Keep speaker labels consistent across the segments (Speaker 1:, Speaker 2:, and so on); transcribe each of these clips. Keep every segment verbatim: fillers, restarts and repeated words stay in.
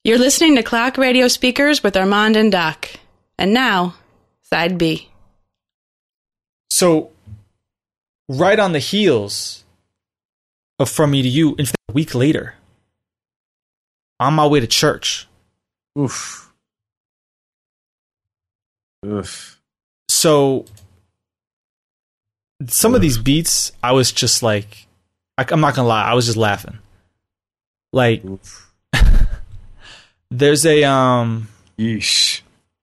Speaker 1: You're listening to Clock Radio Speakers with Armand and Doc. And now, Side B.
Speaker 2: So, right on the heels of From Me to You, in fact, a week later, on my way to church.
Speaker 3: Oof. Oof.
Speaker 2: So, some Oof. of these beats, I was just like, I, I'm not gonna lie, I was just laughing. Like, there's a um.
Speaker 3: Yeesh.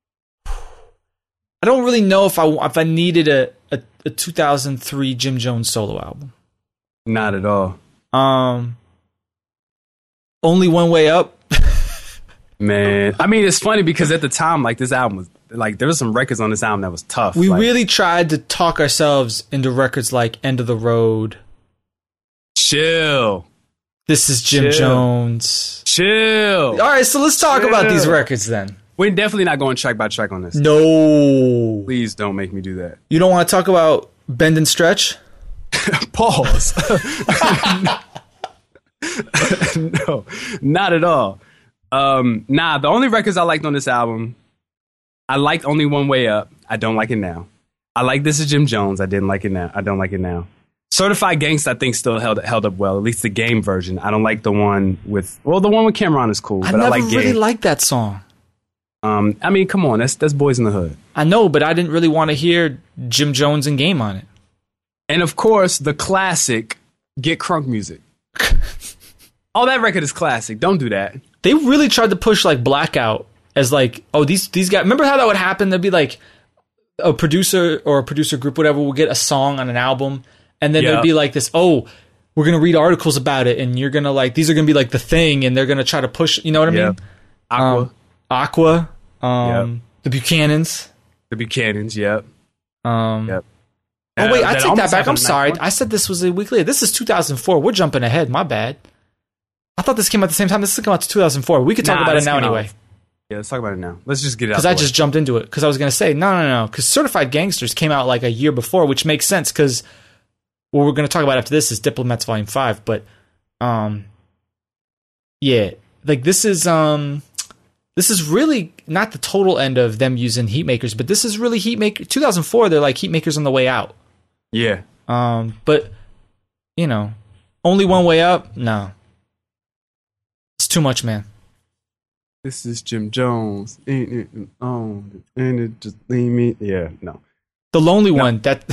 Speaker 2: I don't really know if I if I needed a, a, a two thousand three Jim Jones solo album.
Speaker 3: Not at all.
Speaker 2: Um, Only One Way Up.
Speaker 3: Man, I mean, it's funny because at the time, like this album was like there was some records on this album that was tough.
Speaker 2: We
Speaker 3: like,
Speaker 2: really tried to talk ourselves into records like End of the Road.
Speaker 3: Chill.
Speaker 2: This is Jim
Speaker 3: Chill.
Speaker 2: Jones.
Speaker 3: Chill.
Speaker 2: All right, so let's talk
Speaker 3: Chill.
Speaker 2: about these records then.
Speaker 3: We're definitely not going track by track on this.
Speaker 2: No.
Speaker 3: Please don't make me do that.
Speaker 2: You don't want to talk about Bend and Stretch?
Speaker 3: Pause. No, not at all. Um, nah, the only records I liked on this album, I liked Only One Way Up. I don't like it now. I like This Is Jim Jones. I didn't like it now. I don't like it now. Certified Gangsta, I think, still held held up well. At least the Game version. I don't like the one with well, the one with Cameron is cool,
Speaker 2: I
Speaker 3: but
Speaker 2: never
Speaker 3: I like
Speaker 2: really
Speaker 3: Game.
Speaker 2: liked that song.
Speaker 3: Um, I mean, come on, that's that's Boys in the Hood.
Speaker 2: I know, but I didn't really want to hear Jim Jones and Game on it.
Speaker 3: And of course, the classic Get Crunk Music. Oh, that record is classic. Don't do that.
Speaker 2: They really tried to push like Blackout as like, oh, these these guys. Remember how that would happen? There'd be like a producer or a producer group, whatever, will get a song on an album, and then
Speaker 3: Yep.
Speaker 2: there'd be like this. Oh, we're gonna read articles about it, and you're gonna like these are gonna be like the thing, and they're gonna try to push. You know what I
Speaker 3: Yep.
Speaker 2: mean?
Speaker 3: Aqua,
Speaker 2: Um, Aqua, um, the Buchanans.
Speaker 3: the Buchanans. Yep.
Speaker 2: Um,
Speaker 3: Yep.
Speaker 2: Oh wait,
Speaker 3: Uh,
Speaker 2: I take that
Speaker 3: almost
Speaker 2: back. I'm
Speaker 3: happened
Speaker 2: sorry.
Speaker 3: in
Speaker 2: I said this was a week later. This is two thousand four. We're jumping ahead. My bad. I thought this came out at the same time. This is coming out to two thousand four. We could talk
Speaker 3: Nah,
Speaker 2: about it
Speaker 3: this
Speaker 2: now
Speaker 3: came out-
Speaker 2: anyway.
Speaker 3: Yeah, let's talk about it now. Let's just get it out.
Speaker 2: Because I just jumped into it. Because I was going to say, no, no, no. Because Certified Gangsters came out like a year before, which makes sense because what we're going to talk about after this is Diplomats Volume five. But, um, yeah. Like, this is, um, this is really not the total end of them using Heatmakers, but this is really Heatmaker. two thousand four, they're like Heatmakers on the way out.
Speaker 3: Yeah.
Speaker 2: Um, but, you know, Only One Way Up? No. It's too much, man.
Speaker 3: This is Jim Jones. Ain't it on? And it just leave me. Yeah, no.
Speaker 2: The Lonely
Speaker 3: No.
Speaker 2: One, that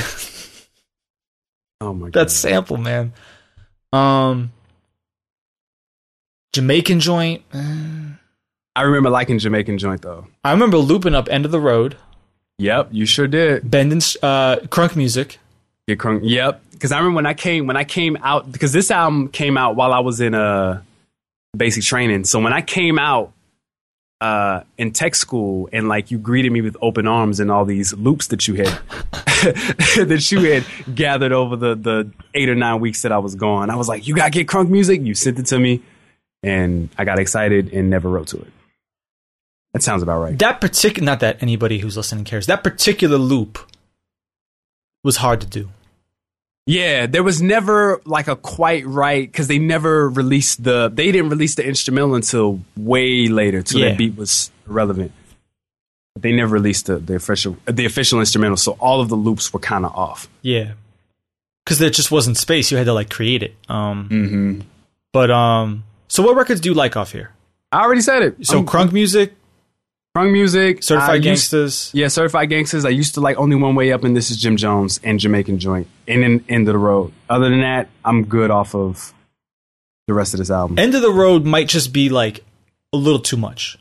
Speaker 3: Oh my god.
Speaker 2: that sample, man. Um, Jamaican Joint. eh.
Speaker 3: I remember liking Jamaican Joint though.
Speaker 2: I remember looping up End of the Road,
Speaker 3: Yep, you sure did.
Speaker 2: Bend and uh, Crunk Music.
Speaker 3: Get crunk. Yep. Because I remember when I came when I came out because this album came out while I was in uh basic training. So when I came out uh in tech school and like you greeted me with open arms and all these loops that you had that you had gathered over the the eight or nine weeks that I was gone, I was like, you gotta get crunk music. You sent it to me, and I got excited and never wrote to it. That sounds about right.
Speaker 2: That particular, not that anybody who's listening cares. That particular loop was hard to do.
Speaker 3: Yeah, there was never like a quite right because they never released the they didn't release the instrumental until way later, till
Speaker 2: Yeah.
Speaker 3: that beat was relevant. They never released the, the official the official instrumental, so all of the loops were kind of off.
Speaker 2: Yeah, because there just wasn't space. You had to like create it. Um,
Speaker 3: Mm-hmm.
Speaker 2: but um, so what records do you like off here?
Speaker 3: I already said it.
Speaker 2: So
Speaker 3: Um,
Speaker 2: Crunk Music,
Speaker 3: Crunk Music,
Speaker 2: Certified
Speaker 3: I used-
Speaker 2: Gangsters.
Speaker 3: yeah, Certified Gangsters. I used to like Only One Way Up, and This Is Jim Jones, and Jamaican Joint, and then End of the Road. Other than that, I'm good off of the rest of this album.
Speaker 2: End of the Road might just be like a little too much.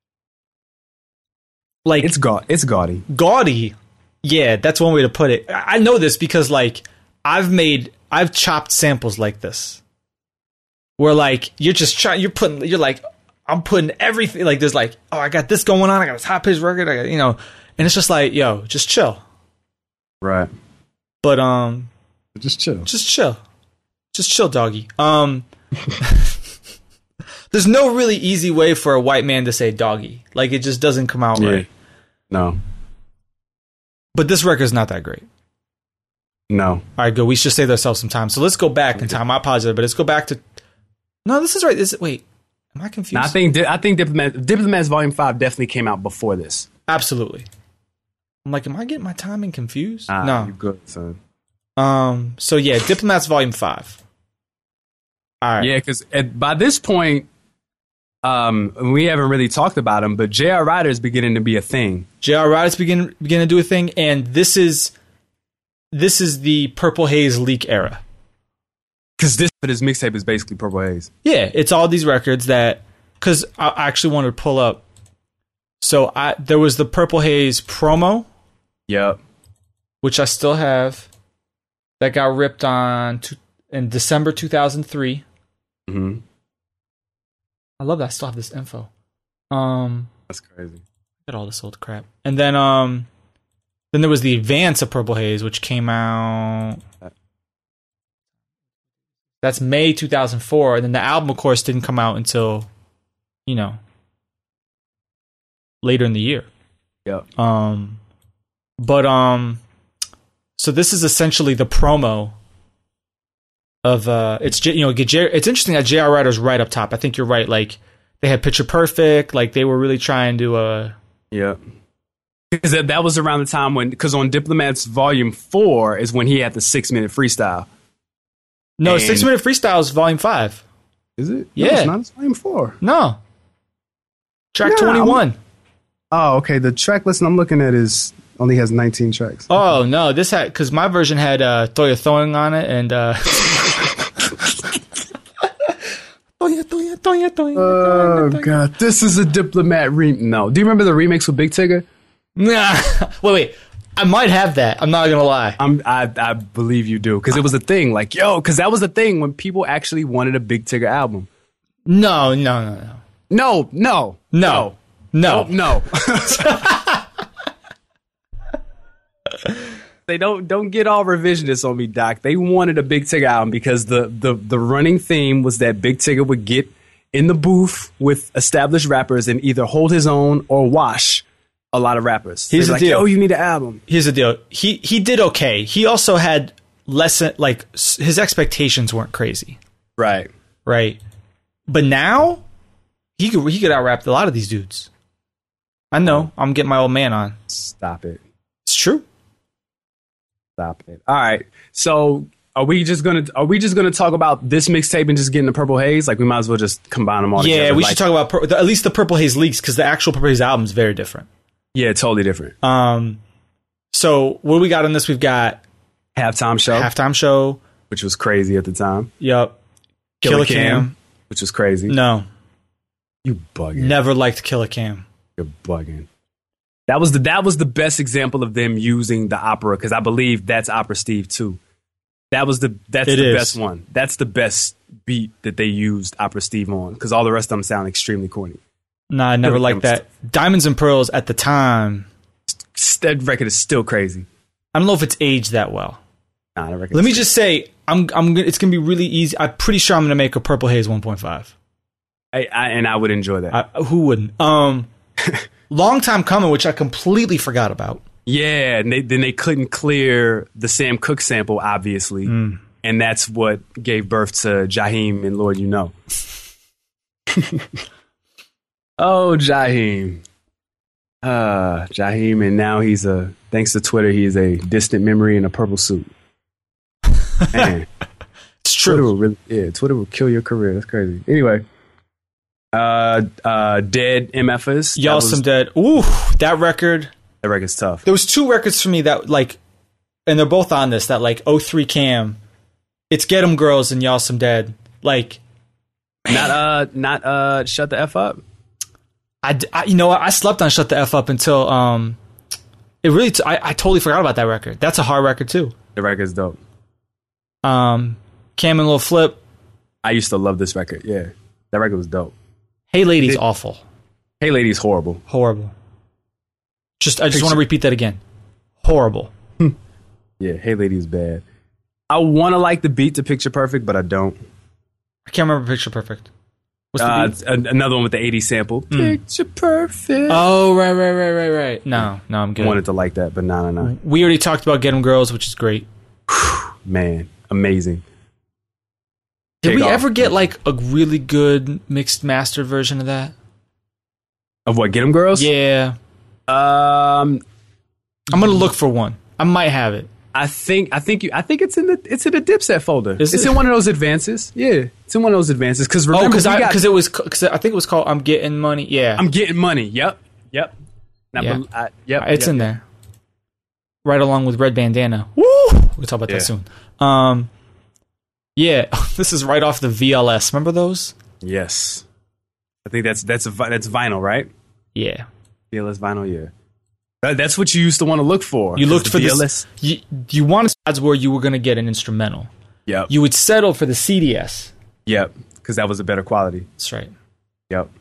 Speaker 2: Like
Speaker 3: It's ga- it's gaudy.
Speaker 2: gaudy. Yeah, that's one way to put it. I I know this because like I've made I've chopped samples like this. Where like you're just trying you're putting you're like I'm putting everything like there's like, oh, I got this going on, I got a top pitch record, I got you know, and it's just like, yo, just chill.
Speaker 3: Right.
Speaker 2: But um
Speaker 3: Just chill.
Speaker 2: just chill. Just chill, doggy. Um there's no really easy way for a white man to say doggy. Like it just doesn't come out
Speaker 3: Yeah.
Speaker 2: right.
Speaker 3: No.
Speaker 2: But this record's not that great.
Speaker 3: No.
Speaker 2: All right, good. We should save ourselves some time. So let's go back in time. I apologize, but let's go back to. No, this is right. Is it? Wait, Am I confused?
Speaker 3: Now, I think I think Diplomat, Diplomats Volume Five definitely came out before this.
Speaker 2: Absolutely. I'm like, am I getting my timing confused?
Speaker 3: Ah,
Speaker 2: no,
Speaker 3: you good, son.
Speaker 2: Um. So yeah, Diplomats Volume Five. All right.
Speaker 3: Yeah, because by this point, um, we haven't really talked about him, but J R. Ryder is beginning to be a thing.
Speaker 2: J R. Ryder's begin beginning to do a thing, and this is this is the Purple Haze leak era.
Speaker 3: Because this for this mixtape is basically Purple Haze.
Speaker 2: Yeah, it's all these records that because I actually wanted to pull up. So I there was the Purple Haze promo.
Speaker 3: Yep.
Speaker 2: Which I still have. That got ripped on to, in December two thousand three.
Speaker 3: Mm-hmm.
Speaker 2: I love that I still have this info. Um,
Speaker 3: That's crazy.
Speaker 2: Look at all this old crap. And then um, then there was the advance of Purple Haze, which came out. That's May two thousand four. And then the album, of course, didn't come out until, you know, later in the year.
Speaker 3: Yep.
Speaker 2: Um, but um, so this is essentially the promo of uh, it's you know it's interesting that J R. Ryder's right up top. I think you're right. Like they had Picture Perfect. Like they were really trying to. Uh,
Speaker 3: yeah. Because that, that was around the time when, because on Diplomats Volume Four is when he had the six minute freestyle.
Speaker 2: No,
Speaker 3: and
Speaker 2: six minute freestyle is Volume Five.
Speaker 3: Is it?
Speaker 2: Yeah,
Speaker 3: no, it's not. It's Volume Four.
Speaker 2: No. Track
Speaker 3: Yeah,
Speaker 2: twenty-one.
Speaker 3: I'm, oh, okay. The track list I'm looking at is only has nineteen tracks.
Speaker 2: Oh no, this had because my version had uh, Toya Throwing on it and. Uh, Toya, Toya, Toya, Toya.
Speaker 3: Oh god, this is a Diplomat remix. No, do you remember the remix with Big Tigger?
Speaker 2: Nah, wait, wait. I might have that. I'm not gonna lie.
Speaker 3: I'm, I I believe you do because it was a thing. Like yo, because that was a thing when people actually wanted a Big Tigger album.
Speaker 2: No, no, no, no,
Speaker 3: No, no,
Speaker 2: no, no,
Speaker 3: no. They don't don't get all revisionist on me, Doc. They wanted a Big Tigger album because the the the running theme was that Big Tigger would get in the booth with established rappers and either hold his own or wash a lot of rappers.
Speaker 2: Here's the
Speaker 3: like,
Speaker 2: deal.
Speaker 3: yo, you need an album.
Speaker 2: Here's the deal. He he did okay. He also had less like s- his expectations weren't crazy,
Speaker 3: Right.
Speaker 2: right? But now he could he could out rap a lot of these dudes. I know. I'm getting my old man on.
Speaker 3: Stop it.
Speaker 2: It's true.
Speaker 3: Stop it. All right. So are we just gonna are we just gonna talk about this mixtape and just get into Purple Haze? Like we might as well just combine them all
Speaker 2: Yeah,
Speaker 3: together.
Speaker 2: we
Speaker 3: like,
Speaker 2: should talk about pur- the, at least the Purple Haze leaks because the actual Purple Haze album is very different.
Speaker 3: Yeah, totally different.
Speaker 2: Um, so what do we got on this? We've got
Speaker 3: Halftime show,
Speaker 2: halftime show,
Speaker 3: which was crazy at the time.
Speaker 2: Yep.
Speaker 3: Killer
Speaker 2: Killer Cam.
Speaker 3: Cam, which was crazy.
Speaker 2: No,
Speaker 3: You bugging.
Speaker 2: never liked Killer Cam.
Speaker 3: You're bugging. That was the that was the best example of them using the opera because I believe that's Opera Steve too. That was the that's
Speaker 2: It
Speaker 3: the
Speaker 2: is.
Speaker 3: best one. That's the best beat that they used Opera Steve on because all the rest of them sound extremely corny.
Speaker 2: Nah, I never
Speaker 3: Killer
Speaker 2: liked
Speaker 3: Cam
Speaker 2: that. Diamonds and Pearls at the time.
Speaker 3: That record is still crazy.
Speaker 2: I don't know if it's aged that well.
Speaker 3: Nah, that record
Speaker 2: Let
Speaker 3: is
Speaker 2: me just say, I'm I'm gonna- it's gonna be really easy. I'm pretty sure I'm gonna make a Purple Haze one point five.
Speaker 3: I, I, and I would enjoy that.
Speaker 2: I, who wouldn't? Um, long time coming, which I completely forgot about.
Speaker 3: Yeah, and they, then they couldn't clear the Sam Cooke sample, obviously,
Speaker 2: Mm.
Speaker 3: and that's what gave birth to Jaheim and Lord You Know. Oh, Jaheim. Uh, Jaheim, and now he's a, thanks to Twitter, he is a distant memory in a purple suit. Man,
Speaker 2: It's
Speaker 3: Twitter
Speaker 2: true.
Speaker 3: will really, yeah, Twitter will kill your career. That's crazy. Anyway, uh, uh, Dead M Fs.
Speaker 2: Y'all
Speaker 3: that was-
Speaker 2: some dead. Ooh, that record.
Speaker 3: That record's tough.
Speaker 2: There was two records for me that like, and they're both on this. That like oh three Cam. It's Get 'Em Girls and Y'all Some Dead. Like,
Speaker 3: Not uh, not uh, Shut the F Up.
Speaker 2: I, d- I- you know what? I slept on Shut the F Up until um, it really. T- I, I totally forgot about that record. That's a hard record too.
Speaker 3: The record's dope.
Speaker 2: Um, Cam and Lil Flip.
Speaker 3: I used to love this record. Yeah, that record was dope.
Speaker 2: Hey Lady's
Speaker 3: It-
Speaker 2: awful,
Speaker 3: Hey Lady's horrible.
Speaker 2: horrible. Just I just
Speaker 3: Picture-
Speaker 2: want to repeat that again. Horrible.
Speaker 3: Yeah, Hey Lady is bad. I want to like the beat to Picture Perfect, but I don't.
Speaker 2: I can't remember Picture Perfect. What's the
Speaker 3: Uh,
Speaker 2: beat?
Speaker 3: it's an- another one with the eighties sample. Picture Perfect.
Speaker 2: Oh right right right right right. No no I'm
Speaker 3: I
Speaker 2: good.
Speaker 3: wanted to like that, but no, no, no.
Speaker 2: We already talked about Get 'Em Girls, which is great.
Speaker 3: Man, amazing.
Speaker 2: Did we
Speaker 3: Takeoff.
Speaker 2: ever get like a really good mixed mastered version of that?
Speaker 3: Of what? Get 'em Girls?
Speaker 2: Yeah.
Speaker 3: Um,
Speaker 2: I'm gonna look for one. I might have it.
Speaker 3: I think I think you I think it's in the it's in the Dipset folder.
Speaker 2: Is
Speaker 3: it's
Speaker 2: it?
Speaker 3: in one of those advances. Yeah, it's in one of those advances. Because
Speaker 2: Oh,
Speaker 3: remember,
Speaker 2: because
Speaker 3: we
Speaker 2: I
Speaker 3: got-
Speaker 2: because it was because I think it was called "I'm Getting Money." Yeah,
Speaker 3: I'm getting money. Yep, yep. Now,
Speaker 2: Yeah.
Speaker 3: but I- yep,
Speaker 2: it's
Speaker 3: yep,
Speaker 2: in
Speaker 3: yep.
Speaker 2: there, right along with Red Bandana. Woo! We'll talk about
Speaker 3: Yeah.
Speaker 2: that soon. Um, yeah, this is right off the V L S. Remember those?
Speaker 3: Yes, I think that's that's a, vi- that's vinyl, right?
Speaker 2: Yeah,
Speaker 3: V L S vinyl. Yeah, That- that's what you used to want to look for.
Speaker 2: you
Speaker 3: 'cause
Speaker 2: looked
Speaker 3: the
Speaker 2: for
Speaker 3: V L
Speaker 2: this.
Speaker 3: S.
Speaker 2: You, you wanted ads where you were going to get an instrumental.
Speaker 3: Yep,
Speaker 2: You would settle for the C D S.
Speaker 3: yep, because that was a better quality.
Speaker 2: That's right.
Speaker 3: Yep.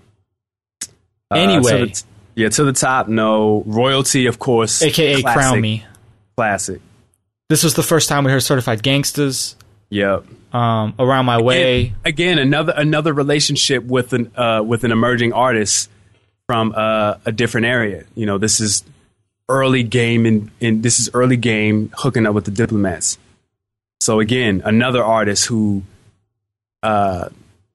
Speaker 3: Uh,
Speaker 2: Anyway.
Speaker 3: to the t- yeah, to the top. No royalty, of course.
Speaker 2: A K A
Speaker 3: Classic.
Speaker 2: Crown Me.
Speaker 3: Classic.
Speaker 2: This was the first time we heard Certified Gangsters.
Speaker 3: Yep.
Speaker 2: Um, Around My Way.
Speaker 3: Again, again, another another relationship with an uh, with an emerging artist from uh, a different area. You know, this is early game, and in, in, this is early game hooking up with the Diplomats. So again, another artist who uh,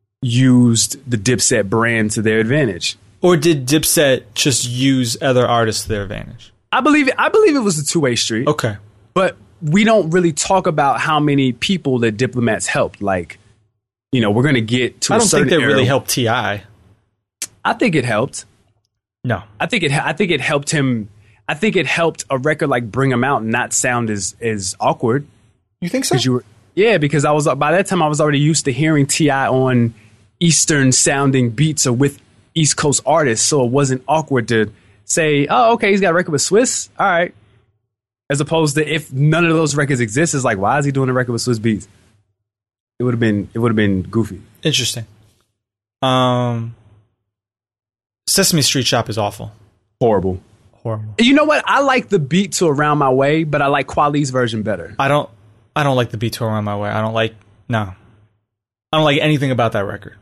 Speaker 3: used the Dipset brand to their advantage.
Speaker 2: Or did Dipset just use other artists to their advantage?
Speaker 3: I believe it, I believe it was a two way street.
Speaker 2: Okay.
Speaker 3: But we don't really talk about how many people that Diplomats helped. Like, you know, we're going to get to
Speaker 2: I
Speaker 3: a
Speaker 2: don't
Speaker 3: certain
Speaker 2: think they really
Speaker 3: era-
Speaker 2: helped T I.
Speaker 3: I think it helped.
Speaker 2: No.
Speaker 3: I think it. I think it helped him. I think it helped a record like Bring 'Em Out not sound as as awkward.
Speaker 2: You think so?
Speaker 3: Because you were, yeah. Because I was by that time I was already used to hearing T I on Eastern sounding beats or with East Coast artists, so it wasn't awkward to say, "Oh, okay, he's got a record with Swiss. All right." As opposed to if none of those records exist, it's like, why is he doing a record with Swiss Beats? It would have been. It would have been goofy.
Speaker 2: Interesting. Um, Sesame Street Shop is awful.
Speaker 3: Horrible.
Speaker 2: Horrible.
Speaker 3: You know what? I like the beat to Around My Way, but I like Kweli's version better.
Speaker 2: I don't. I don't like the beat to Around My Way. I don't like. No. I don't like anything about that record.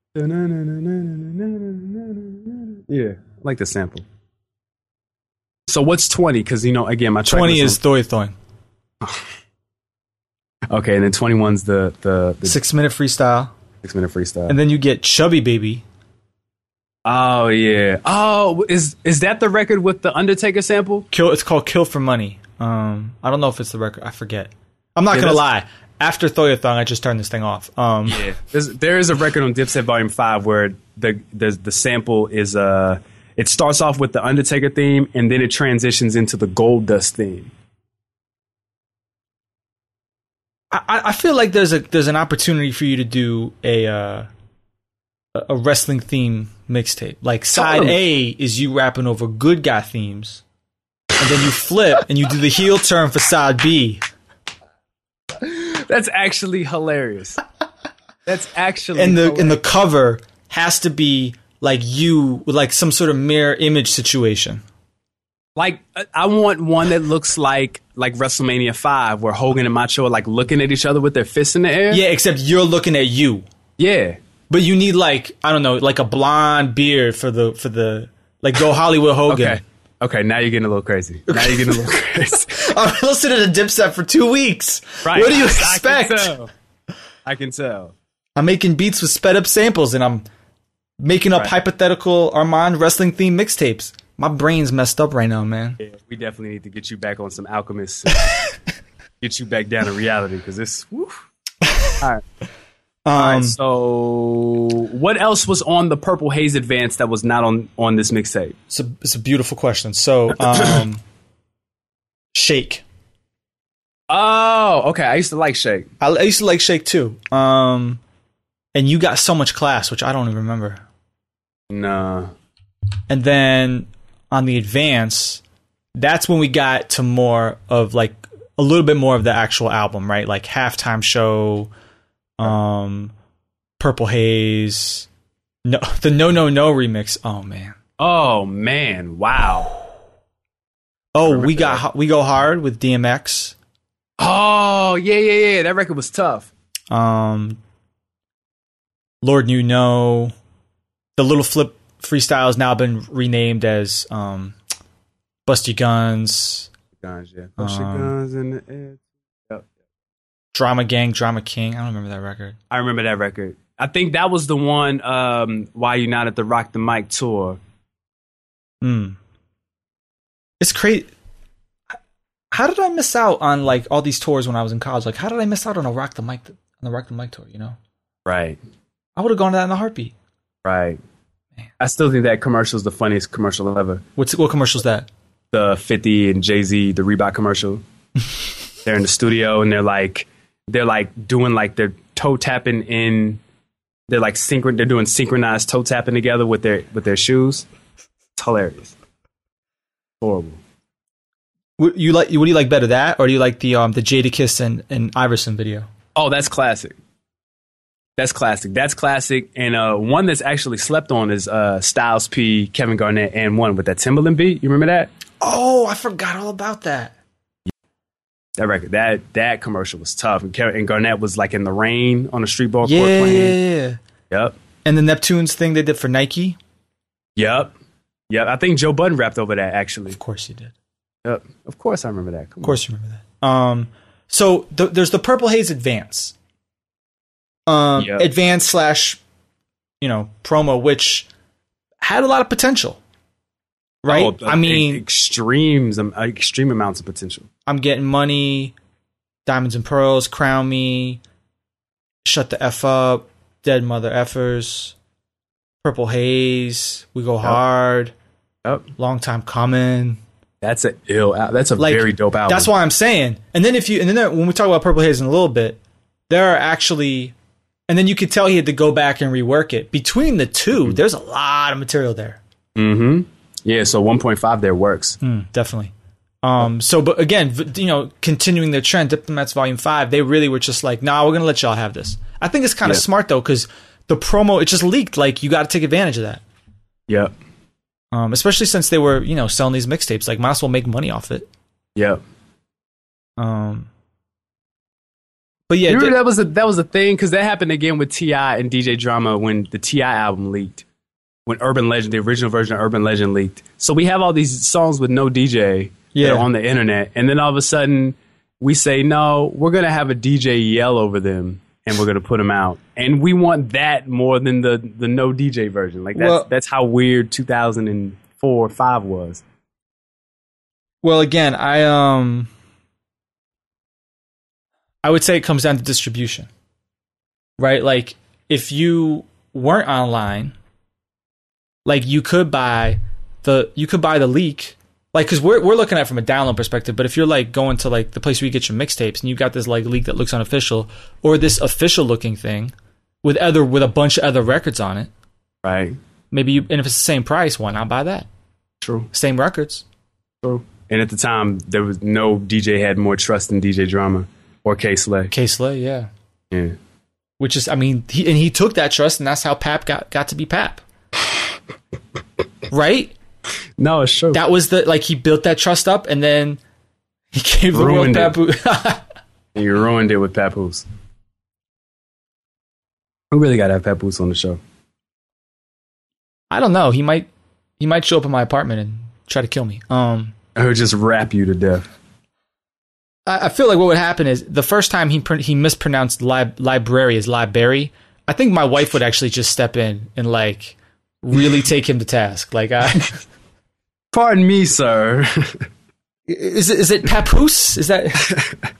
Speaker 3: Yeah, I like the sample. So what's twenty? Because, you know, again, my track
Speaker 2: Twenty
Speaker 3: list
Speaker 2: is Thoi Thoi.
Speaker 3: was- okay, and then twenty-one's the the, the
Speaker 2: Six minute freestyle,
Speaker 3: six minute freestyle.
Speaker 2: and then you get Chubby Baby.
Speaker 3: oh yeah. Oh, is is that the record with the Undertaker sample?
Speaker 2: Kill. It's called Kill for Money. Um, I don't know if it's the record. I forget. I'm not
Speaker 3: Yeah,
Speaker 2: gonna
Speaker 3: that's-
Speaker 2: lie. After Thoyathon, I just turned this thing off. Um,
Speaker 3: Yeah, There's, there is a record on Dipset Volume Five where the the the sample is uh it starts off with the Undertaker theme and then it transitions into the Gold Dust theme.
Speaker 2: I, I feel like there's a there's an opportunity for you to do a uh, a wrestling theme mixtape. Like side
Speaker 3: Totally.
Speaker 2: A is you rapping over good guy themes, and then you flip and you do the heel turn for side B.
Speaker 3: That's actually hilarious. That's actually
Speaker 2: And the and
Speaker 3: hilarious.
Speaker 2: the cover has to be like you with like some sort of mirror image situation.
Speaker 3: Like, I- I want one that looks like like WrestleMania five, where Hogan and Macho are like looking at each other with their fists in the air.
Speaker 2: Yeah, except you're looking at you.
Speaker 3: Yeah.
Speaker 2: But you need like I don't know, like a blonde beard for the for the like go Hollywood Hogan.
Speaker 3: Okay. Okay, now you're getting a little crazy. Now you're getting a little crazy.
Speaker 2: I've been listening to Dipset for two weeks.
Speaker 3: Right.
Speaker 2: What do you
Speaker 3: I-
Speaker 2: expect?
Speaker 3: I can tell. I can tell.
Speaker 2: I'm making beats with sped up samples and I'm making up
Speaker 3: Right.
Speaker 2: hypothetical Armand wrestling themed mixtapes. My brain's messed up right now, man.
Speaker 3: Yeah, we definitely need to get you back on some Alchemist. and get you back down to reality because this. Whew. All right.
Speaker 2: Um,
Speaker 3: All right. So, what else was on the Purple Haze Advance that was not on on this mixtape?
Speaker 2: it's a it's a beautiful question. So, um, Shake.
Speaker 3: Oh, okay. I used to like Shake.
Speaker 2: I, I used to like Shake too. Um, and you got So Much Class, which I don't even remember.
Speaker 3: Nah.
Speaker 2: And then on the Advance, that's when we got to more of like a little bit more of the actual album, right? Like Halftime Show, um, Purple Haze, no, the No No No remix. Oh man.
Speaker 3: Oh man! Wow.
Speaker 2: Oh, we got we go hard with D M X.
Speaker 3: Oh yeah, yeah, yeah. That record was tough.
Speaker 2: Um, Lord You Know, the Little Flip freestyle has now been renamed as um, Bust Your Guns.
Speaker 3: Guns, yeah. Push your
Speaker 2: Um,
Speaker 3: guns in the air. Yep.
Speaker 2: Drama Gang, Drama King. I don't remember that record.
Speaker 3: I remember that record. I think that was the one. Um, Why You Not at the Rock the Mic tour?
Speaker 2: Hmm. It's crazy. How did I miss out on like all these tours when I was in college? Like, how did I miss out on a Rock the Mic on the Rock the Mic tour? You know,
Speaker 3: Right,
Speaker 2: I would have gone to that in a heartbeat.
Speaker 3: right. I still think that commercial is the funniest commercial ever.
Speaker 2: What's what commercial's that?
Speaker 3: The fifty and Jay-Z, the Reebok commercial. They're in the studio and they're like, they're like doing like their toe tapping in. They're like synchron. They're doing synchronized toe tapping together with their with their shoes. It's hilarious. Horrible.
Speaker 2: What you like? What do you like better, that or do you like the um the Jadakiss and, and Iverson video?
Speaker 3: Oh, that's classic. That's classic. That's classic. And uh, one that's actually slept on is uh, Styles P, Kevin Garnett, and one with that Timbaland beat. You remember that?
Speaker 2: Oh, I forgot all about that.
Speaker 3: That record, that that commercial was tough. And, Kevin, and Garnett was like in the rain on the street ball
Speaker 2: Yeah,
Speaker 3: court
Speaker 2: yeah,
Speaker 3: playing.
Speaker 2: yeah.
Speaker 3: Yep.
Speaker 2: And the Neptunes thing they did for Nike.
Speaker 3: Yep. Yep. I think Joe Budden rapped over that, actually.
Speaker 2: Of course he did.
Speaker 3: Yep. Of course I remember that. Come
Speaker 2: Of course you remember that. Um, so th- there's the Purple Haze Advance. Um,
Speaker 3: Yep.
Speaker 2: Advance slash, you know, promo, which had a lot of potential. Right?
Speaker 3: Oh,
Speaker 2: I mean,
Speaker 3: extremes, um, extreme amounts of potential.
Speaker 2: I'm getting money, Diamonds and Pearls, Crown Me, Shut the F Up, Dead Mother Effers, Purple Haze, We Go
Speaker 3: Yep.
Speaker 2: Hard,
Speaker 3: Yep.
Speaker 2: Long Time Coming.
Speaker 3: That's a ill. al- That's a
Speaker 2: Like,
Speaker 3: very dope album.
Speaker 2: That's why I'm saying. And then if you, and then there, when we talk about Purple Haze in a little bit, there are actually, and then you could tell he had to go back and rework it. Between the two,
Speaker 3: Mm-hmm.
Speaker 2: there's a lot of material there.
Speaker 3: Mm-hmm. Yeah. So one point five there works.
Speaker 2: Mm, definitely. Um, so, but again, v- you know, continuing their trend, Diplomats Volume Five, they really were just like, "Nah, we're gonna let y'all have this." I think it's kind of
Speaker 3: Yeah.
Speaker 2: smart though, because the promo it just leaked. Like, you got to take advantage of that.
Speaker 3: Yep.
Speaker 2: Um, especially since they were, you know, selling these mixtapes. Like, might as well make money off it.
Speaker 3: Yep.
Speaker 2: Um, but yeah,
Speaker 3: You remember
Speaker 2: di-
Speaker 3: that was a that was a thing because that happened again with T I and D J Drama when the T I album leaked, when Urban Legend, the original version of Urban Legend leaked. So we have all these songs with no D J
Speaker 2: Yeah.
Speaker 3: that are on the internet, and then all of a sudden we say no, we're gonna have a D J yell over them and we're gonna put them out, and we want that more than the the no D J version. Like that's
Speaker 2: Well-
Speaker 3: that's how weird two thousand four or five was.
Speaker 2: well, again, I um, I would say it comes down to distribution, right? Like, if you weren't online, like you could buy the you could buy the leak, like because we're we're looking at it from a download perspective. But if you're like going to like the place where you get your mixtapes and you've got this like leak that looks unofficial or this official looking thing with other with a bunch of other records on it,
Speaker 3: Right.
Speaker 2: maybe you and if it's the same price, why not buy that?
Speaker 3: True.
Speaker 2: Same records.
Speaker 3: True. And at the time, there was no D J had more trust than D J Drama or K Slay.
Speaker 2: K Slay, yeah.
Speaker 3: Yeah.
Speaker 2: Which is, I mean, he and he took that trust, and that's how Pap got got to be Pap. Right?
Speaker 3: No, it's true.
Speaker 2: That was the like he built that trust up, and then he gave the world
Speaker 3: Ruined it.
Speaker 2: Papoose.
Speaker 3: You ruined it with Papoose. We really got to have Papoose on the show.
Speaker 2: I don't know. He might he might show up in my apartment and try to kill me. Um,
Speaker 3: Or just rap you to death.
Speaker 2: I, I feel like what would happen is the first time he pr- he mispronounced lib- library as library. I think my wife would actually just step in and like really take him to task. Like, I,
Speaker 3: Pardon me, sir.
Speaker 2: is it is it Papoose? Is that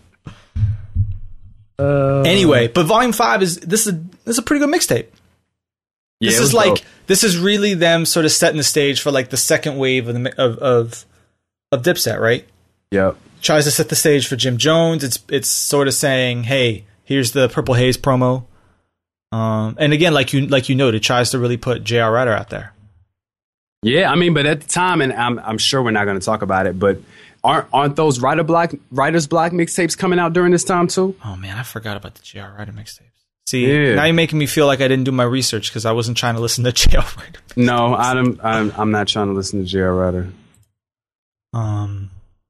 Speaker 3: Uh,
Speaker 2: anyway? But Volume Five is this is this is a pretty good mixtape.
Speaker 3: yeah,
Speaker 2: This
Speaker 3: it
Speaker 2: is
Speaker 3: was
Speaker 2: like
Speaker 3: dope.
Speaker 2: this is really them sort of setting the stage for like the second wave of the mi- of of, of Dipset, right?
Speaker 3: Yep.
Speaker 2: Tries to set the stage for Jim Jones. It's it's sort of saying, hey, here's the Purple Haze promo. Um, and again, like you like you noted, tries to really put J R. Ryder out there.
Speaker 3: Yeah, I mean, but at the time, and I'm I'm sure we're not going to talk about it, but aren't aren't those writer block writers block mixtapes coming out during this time too?
Speaker 2: Oh man, I forgot about the J R. Ryder mixtapes. See,
Speaker 3: Yeah.
Speaker 2: now you're making me feel like I didn't do my research because I wasn't trying to listen to J R. Ryder.
Speaker 3: No, I'm I'm I'm not trying to listen to J R. Ryder.
Speaker 2: Um,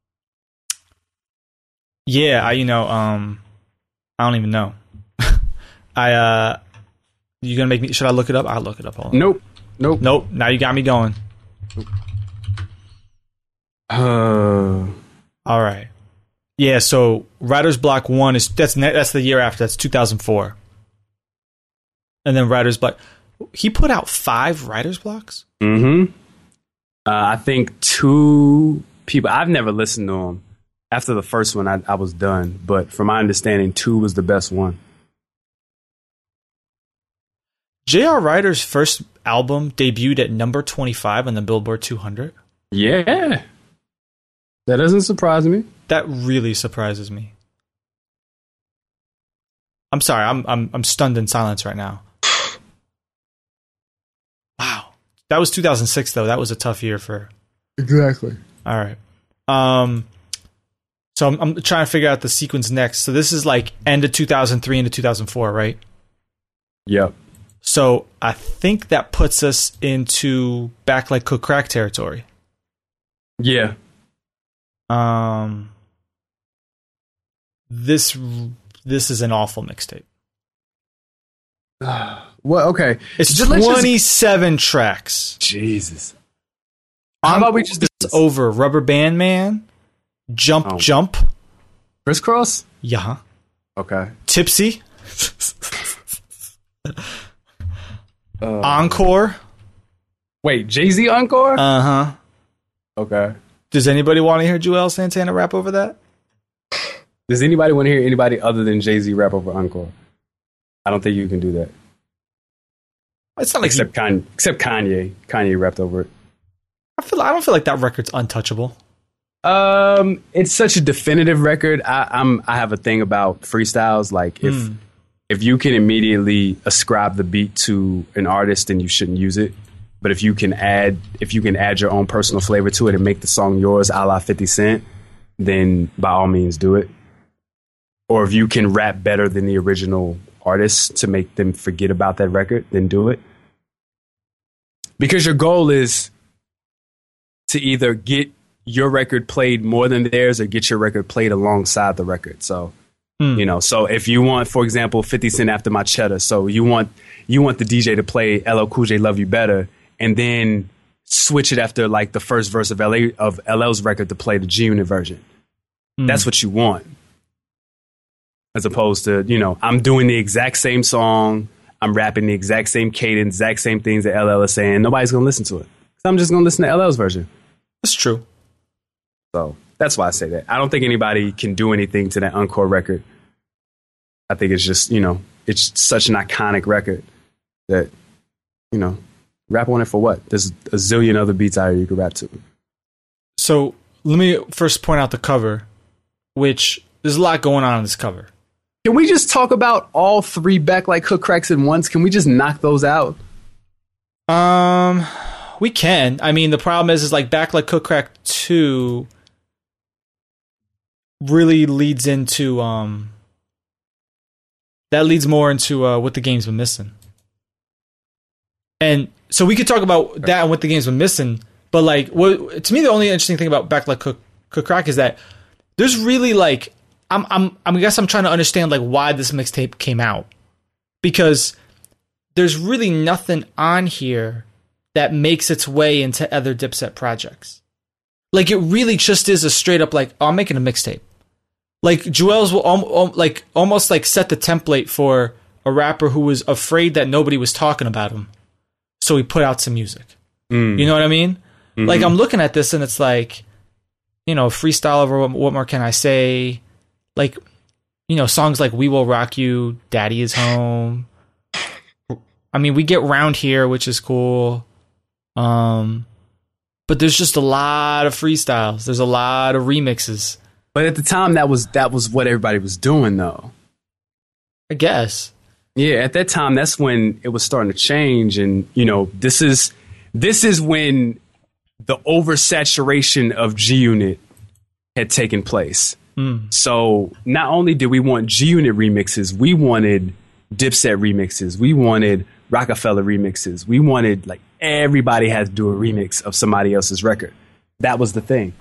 Speaker 2: yeah, I you know um, I don't even know. I uh, you gonna make me? Should I look it up? I'll look it up. Hold on.
Speaker 3: Nope. Nope.
Speaker 2: Nope. Now you got me going.
Speaker 3: Uh,
Speaker 2: All right. Yeah, so Writer's Block one is that's ne- that's the year after. That's two thousand four. And then Writer's Block, he put out five Writer's Blocks.
Speaker 3: Mm-hmm. Uh, I think two people. I've never listened to him. After the first one, I, I was done. But from my understanding, two was the best one.
Speaker 2: J R. Writer's first album debuted at number twenty-five on the Billboard two hundred.
Speaker 3: Yeah. That doesn't surprise me.
Speaker 2: That really surprises me. I'm sorry, I'm I'm I'm stunned in silence right now. Wow. That was two thousand six though. That was a tough year for.
Speaker 3: Exactly.
Speaker 2: All right. Um so I'm, I'm trying to figure out the sequence next. So this is like end of two thousand three into two thousand four, right?
Speaker 3: Yep.
Speaker 2: So I think that puts us into Back Like Cook Crack territory.
Speaker 3: Yeah.
Speaker 2: Um, this this is an awful mixtape.
Speaker 3: Well, okay.
Speaker 2: It's
Speaker 3: Just- let's just-
Speaker 2: twenty-seven tracks.
Speaker 3: Jesus. How about we just do
Speaker 2: It's over Rubber Band Man, Jump
Speaker 3: Oh.
Speaker 2: Jump,
Speaker 3: Crisscross?
Speaker 2: yeah,
Speaker 3: Okay.
Speaker 2: Tipsy,
Speaker 3: Uh,
Speaker 2: Encore,
Speaker 3: wait, Jay-Z Encore?
Speaker 2: uh huh.
Speaker 3: Okay.
Speaker 2: Does anybody want to hear Joel Santana rap over that?
Speaker 3: Does anybody want to hear anybody other than Jay-Z rap over Encore? I don't think you can do that.
Speaker 2: It's not like
Speaker 3: Except Kanye. Except Kanye. Kanye rapped over it.
Speaker 2: I feel. I don't feel like that record's untouchable.
Speaker 3: Um, it's such a definitive record. I, I'm. I have a thing about freestyles. Like if
Speaker 2: Mm.
Speaker 3: if you can immediately ascribe the beat to an artist, then you shouldn't use it. But if you can add if you can add your own personal flavor to it and make the song yours, a la fifty Cent, then by all means do it. Or if you can rap better than the original artist to make them forget about that record, then do it. Because your goal is to either get your record played more than theirs or get your record played alongside the record. So,
Speaker 2: Mm.
Speaker 3: you know, so if you want, for example, fifty Cent After My Cheddar, so you want you want the D J to play L L Cool J Love You Better and then switch it after like the first verse of L A of L L's record to play the G Unit version.
Speaker 2: Mm.
Speaker 3: That's what you want. As opposed to, you know, I'm doing the exact same song, I'm rapping the exact same cadence, exact same things that L L is saying. Nobody's going to listen to it. So I'm just going to listen to L L's version.
Speaker 2: That's true.
Speaker 3: So that's why I say that. I don't think anybody can do anything to that Encore record. I think it's just, you know, it's such an iconic record that, you know, rap on it for what? There's a zillion other beats out here you could rap to.
Speaker 2: So let me first point out the cover, which there's a lot going on in this cover.
Speaker 3: Can we just talk about all three Back Like Cook Cracks at once? Can we just knock those out?
Speaker 2: Um, we can. I mean, the problem is, is like Back Like Cook Crack two really leads into um. That leads more into uh, what the game's been missing, and so we could talk about that and what the game's been missing. But like, what to me, the only interesting thing about Back Like Cook Cook Crack is that there's really like. I'm, I'm, I guess I'm trying to understand like why this mixtape came out, because there's really nothing on here that makes its way into other Dipset projects. Like it really just is a straight up like, oh, I'm making a mixtape. Like Juelz will al- al- like almost like set the template for a rapper who was afraid that nobody was talking about him, so he put out some music.
Speaker 3: Mm.
Speaker 2: You know what I mean?
Speaker 3: Mm-hmm.
Speaker 2: Like I'm looking at this and it's like, you know, freestyle over what, what more can I say? Like, you know, songs like We Will Rock You, Daddy Is Home. I mean, we get Round Here, which is cool. Um, but there's just a lot of freestyles. There's a lot of remixes.
Speaker 3: But at the time, that was that was what everybody was doing, though.
Speaker 2: I guess.
Speaker 3: Yeah, at that time, that's when it was starting to change, and you know, this is this is when the oversaturation of G Unit had taken place.
Speaker 2: Mm.
Speaker 3: So not only did we want G Unit remixes, we wanted Dipset remixes, we wanted Rockefeller remixes, we wanted like everybody had to do a remix of somebody else's record. That was the thing.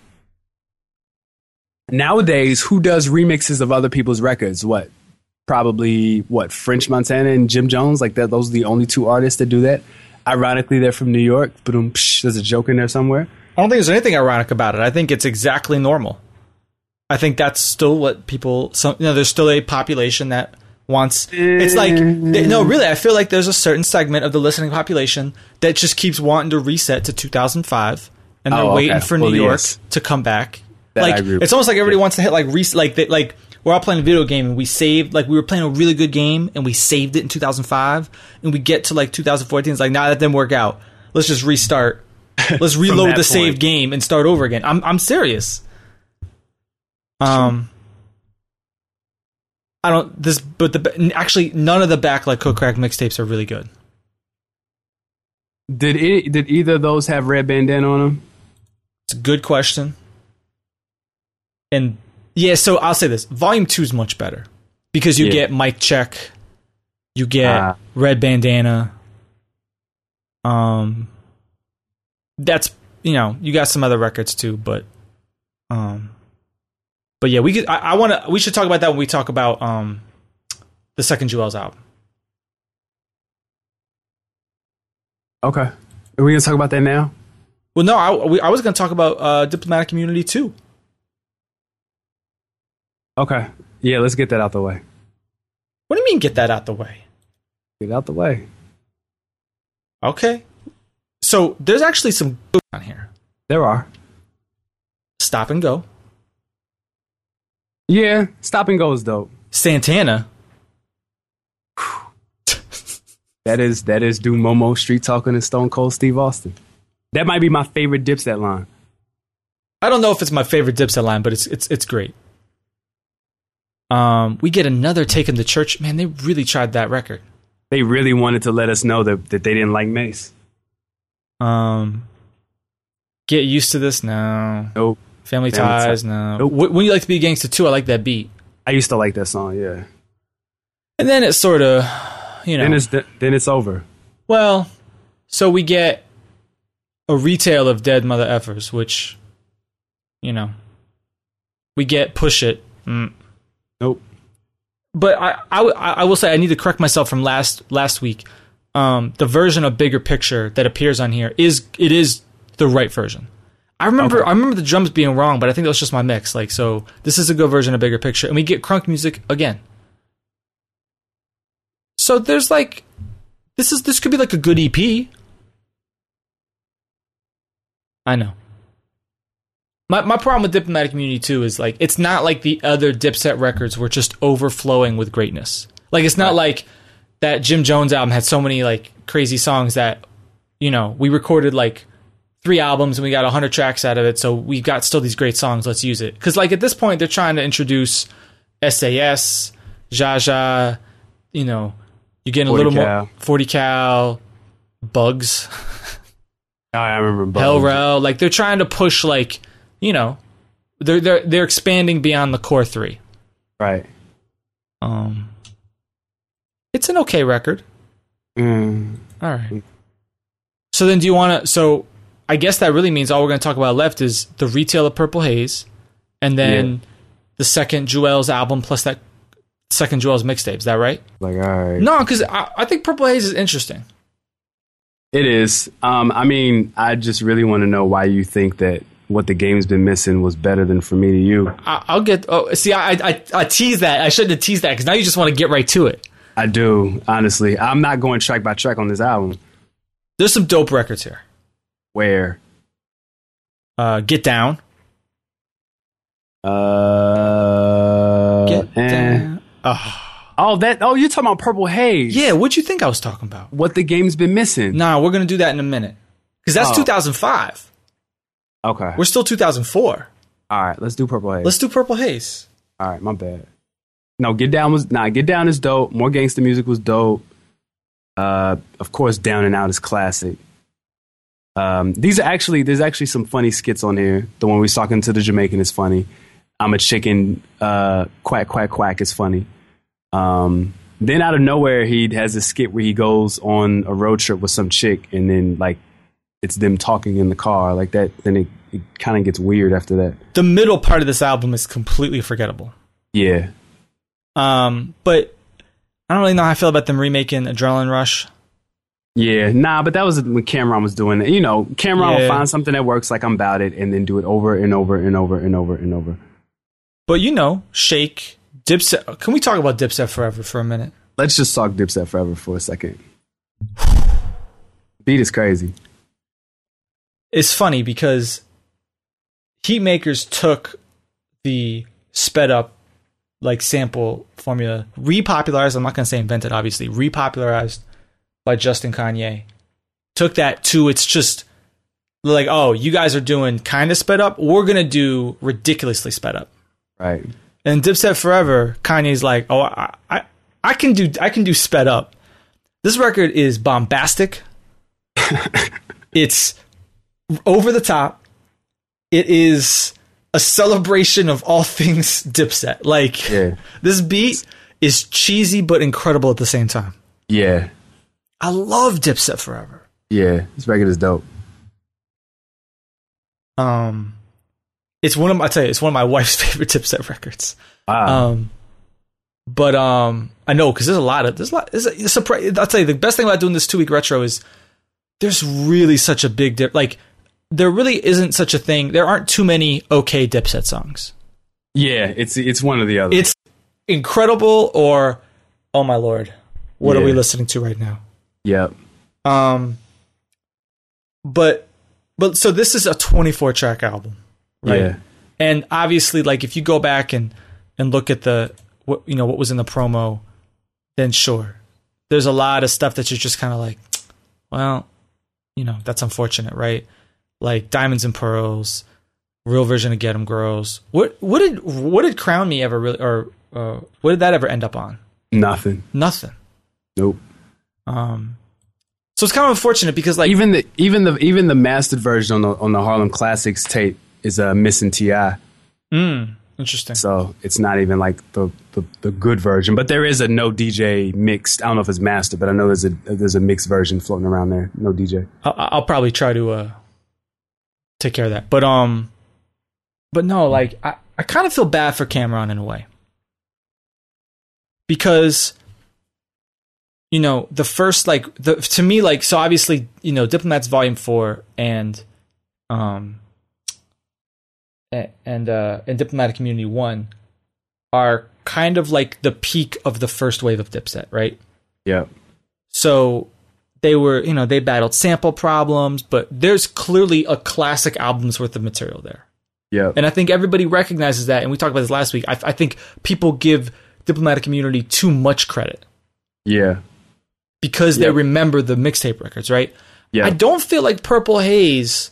Speaker 3: Nowadays, who does remixes of other people's records? What? Probably what? French Montana and Jim Jones. Like that. Those are the only two artists that do that. Ironically, they're from New York. But there's a joke in there somewhere.
Speaker 2: I don't think there's anything ironic about it. I think it's exactly normal. I think that's still what people. Some you know, there's still a population that wants. It's like they, no, really. I feel like there's a certain segment of the listening population that just keeps wanting to reset to two thousand five, and they're
Speaker 3: Oh,
Speaker 2: waiting
Speaker 3: okay.
Speaker 2: for
Speaker 3: Well,
Speaker 2: New York
Speaker 3: yes.
Speaker 2: to come back.
Speaker 3: That I
Speaker 2: like
Speaker 3: agree with.
Speaker 2: it's almost like everybody wants to hit like res- like they, like we're all playing a video game and we saved like we were playing a really good game and we saved it in two thousand five and we get to like two thousand fourteen. It's like nah, that didn't work out. Let's just restart. Let's reload
Speaker 3: that
Speaker 2: the saved
Speaker 3: point.
Speaker 2: game and start over again. I'm I'm serious. Um, I don't this, but the actually none of the back like Cook Crack mixtapes are really good.
Speaker 3: Did it, did either of those have Red Bandana on them?
Speaker 2: It's a good question. And yeah, so I'll say this: Volume Two is much better because you
Speaker 3: Yeah.
Speaker 2: get Mic Check, you get
Speaker 3: Ah.
Speaker 2: Red Bandana. Um, that's you know you got some other records too, but um. But yeah, we could. I, I want to. We should talk about that when we talk about um, the second Jewel's album.
Speaker 3: Okay. Are we gonna talk about that now?
Speaker 2: Well, no, I, we, I was going to talk about uh, Diplomatic Immunity too.
Speaker 3: Okay. Yeah, let's get that out the way.
Speaker 2: What do you mean, get that out the way?
Speaker 3: Get it out the way.
Speaker 2: Okay. So there's actually some good on here.
Speaker 3: There are.
Speaker 2: Stop and Go,
Speaker 3: Yeah, Stop and Go is dope.
Speaker 2: Santana.
Speaker 3: That is that is Do Momo, Street Talking, and Stone Cold Steve Austin. That might be my favorite Dipset line.
Speaker 2: I don't know if it's my favorite Dipset line, but it's it's it's great. Um, we get another Taking the Church. Man, they really tried that record.
Speaker 3: They really wanted to let us know that, that they didn't like Mace.
Speaker 2: Um, Get Used to This. No.
Speaker 3: Nope.
Speaker 2: Family,
Speaker 3: Family
Speaker 2: Ties.
Speaker 3: Ties.
Speaker 2: No.
Speaker 3: Nope.
Speaker 2: Wh- When You Like to Be a Gangster too, I like that beat.
Speaker 3: I used to like that song, yeah.
Speaker 2: And then it's sort of, you know.
Speaker 3: Then it's then it's over.
Speaker 2: Well, so we get a retail of Dead Mother Effers, which, you know, we get Push It. Mm.
Speaker 3: Nope.
Speaker 2: But I, I, I will say I need to correct myself from last last week. Um, the version of Bigger Picture that appears on here is it is the right version. I remember
Speaker 3: Okay.
Speaker 2: I remember the drums being wrong, but I think that was just my mix. Like, so this is a good version of Bigger Picture, and we get crunk music again. So there's like, this is this could be like a good E P. I know. My my problem with Diplomatic Immunity too is like it's not like the other Dipset records were just overflowing with greatness. Like it's not
Speaker 3: Right.
Speaker 2: like that Jim Jones album had so many like crazy songs that, you know, we recorded like three albums and we got one hundred tracks out of it, so we got still these great songs, let's use it. Because like at this point they're trying to introduce S A S, Jaja, you know, you're getting a little
Speaker 3: forty cal.
Speaker 2: more forty cal, Bugs,
Speaker 3: Oh, I remember Bugs.
Speaker 2: Hell Rel. Like they're trying to push like, you know, they're they're they're expanding beyond the core three.
Speaker 3: Right.
Speaker 2: Um, it's an okay record.
Speaker 3: Mm.
Speaker 2: All right. So then, do you want to? So I guess that really means all we're going to talk about left is the retail of Purple Haze, and then
Speaker 3: Yeah.
Speaker 2: the second Jewel's album plus that second Jewel's mixtape. Is that right?
Speaker 3: Like, all right.
Speaker 2: No, because I, I think Purple Haze is interesting.
Speaker 3: It is. Um, I mean, I just really want to know why you think that what the game's been missing was better than For Me to You.
Speaker 2: I, I'll get. Oh, see, I I, I tease that. I shouldn't have teased that because now you just want to get right to it.
Speaker 3: I do, honestly. I'm not going track by track on this album.
Speaker 2: There's some dope records here.
Speaker 3: Where?
Speaker 2: Uh, Get Down.
Speaker 3: Uh,
Speaker 2: Get
Speaker 3: eh.
Speaker 2: Down. Oh.
Speaker 3: Oh, that. Oh, you're talking about Purple Haze.
Speaker 2: Yeah, what'd you think I was talking about?
Speaker 3: What the game's been missing.
Speaker 2: Nah, we're gonna do that in a minute because that's
Speaker 3: Oh.
Speaker 2: two thousand five.
Speaker 3: Okay.
Speaker 2: We're still two thousand four.
Speaker 3: All right. Let's do Purple Haze.
Speaker 2: Let's do Purple Haze.
Speaker 3: All right. My bad. No, Get Down was nah. Get Down is dope. More Gangsta Music was dope. Uh, of course, Down and Out is classic. Um, these are actually there's actually some funny skits on here. The one we was talking to the Jamaican is funny. I'm a chicken. Uh, quack quack quack is funny. Um, then out of nowhere, he has a skit where he goes on a road trip with some chick, and then like it's them talking in the car like that. Then it, it kind of gets weird after that.
Speaker 2: The middle part of this album is completely forgettable.
Speaker 3: Yeah.
Speaker 2: Um, but I don't really know how I feel about them remaking Adrenaline Rush.
Speaker 3: Yeah, nah, but that was when Cameron was doing it. You know, Cameron
Speaker 2: Yeah.
Speaker 3: will find something that works like I'm about it and then do it over and over and over and over and over.
Speaker 2: But you know, Shake, Dipset. Can we talk about Dipset Forever for a minute?
Speaker 3: Let's just talk Dipset Forever for a second. Beat is crazy.
Speaker 2: It's funny because Heatmakers took the sped up like sample formula, repopularized. I'm not going to say invented, obviously, repopularized by Justin Kanye. Took that to it's just like, oh, you guys are doing kind of sped up. We're going to do ridiculously sped up.
Speaker 3: Right.
Speaker 2: And Dipset Forever, Kanye's like, oh, I, I, I can do, I can do sped up. This record is bombastic. It's over the top. It is a celebration of all things Dipset. Like,
Speaker 3: yeah.
Speaker 2: This beat is cheesy but incredible at the same time.
Speaker 3: Yeah.
Speaker 2: I love Dipset Forever.
Speaker 3: Yeah, this record is dope.
Speaker 2: Um, it's one of my, I tell you, it's one of my wife's favorite Dipset records.
Speaker 3: Wow.
Speaker 2: Um, but um, I know because there's a lot of there's a lot. There's a, it's a, I'll tell you the best thing about doing this two week retro is there's really such a big dip. Like there really isn't such a thing. There aren't too many okay Dipset songs.
Speaker 3: Yeah, it's it's one or the other.
Speaker 2: It's incredible or oh my lord, what
Speaker 3: yeah.
Speaker 2: are we listening to right now?
Speaker 3: Yep.
Speaker 2: Um, but but so this is a twenty-four track album, right?
Speaker 3: Yeah.
Speaker 2: And obviously, like if you go back and and look at the what you know what was in the promo, then sure, there's a lot of stuff that you're just kind of like, well, you know, that's unfortunate, right? Like Diamonds and Pearls, real version of Get 'Em Girls. What what did what did Crown Me ever really or uh, what did that ever end up on?
Speaker 3: Nothing.
Speaker 2: Nothing.
Speaker 3: Nope.
Speaker 2: Um, so it's kind of unfortunate because like
Speaker 3: even the even the even the mastered version on the on the Harlem Classics tape is a uh, missing T I.
Speaker 2: Mm, interesting.
Speaker 3: So it's not even like the, the the good version, but there is a no D J mixed. I don't know if it's mastered, but I know there's a there's a mixed version floating around there. No D J.
Speaker 2: I'll, I'll probably try to uh, take care of that, but um, but no, like I, I kind of feel bad for Cameron in a way because you know the first like the to me like so obviously you know Diplomats Volume Four and um. and uh, and Diplomatic Community One are kind of like the peak of the first wave of Dipset, right?
Speaker 3: Yeah.
Speaker 2: So they were, you know, they battled sample problems, but there's clearly a classic album's worth of material there.
Speaker 3: Yeah.
Speaker 2: And I think everybody recognizes that, and we talked about this last week. I, I think people give Diplomatic Community too much credit.
Speaker 3: Yeah.
Speaker 2: Because
Speaker 3: yep.
Speaker 2: they remember the mixtape records, right?
Speaker 3: Yeah.
Speaker 2: I don't feel like Purple Haze...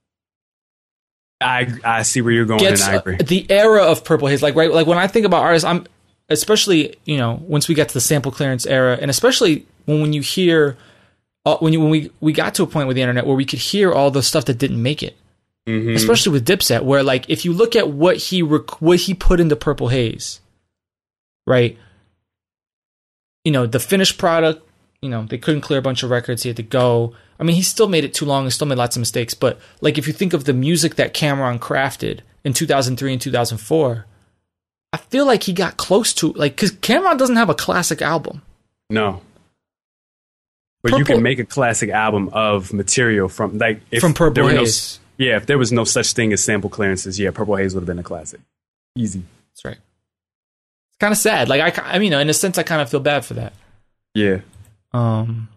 Speaker 3: I I see where you're going,
Speaker 2: gets
Speaker 3: and I agree.
Speaker 2: The era of Purple Haze, like right, like when I think about artists, I'm especially you know once we get to the sample clearance era, and especially when when you hear uh, when you when we we got to a point with the internet where we could hear all the stuff that didn't make it,
Speaker 3: mm-hmm.
Speaker 2: especially with Dipset, where like if you look at what he rec- what he put into Purple Haze, right, you know the finished product. You know, they couldn't clear a bunch of records. He had to go. I mean, he still made it too long and still made lots of mistakes. But like, if you think of the music that Cameron crafted in two thousand three and two thousand four, I feel like he got close to like because Cameron doesn't have a classic album.
Speaker 3: No, but
Speaker 2: Purple,
Speaker 3: you can make a classic album of material from like if
Speaker 2: from Purple
Speaker 3: there were
Speaker 2: Haze.
Speaker 3: No, yeah, if there was no such thing as sample clearances, yeah, Purple Haze would have been a classic. Easy.
Speaker 2: That's right. It's kind of sad. Like I, I mean, in a sense, I kind of feel bad for that.
Speaker 3: Yeah.
Speaker 2: Um.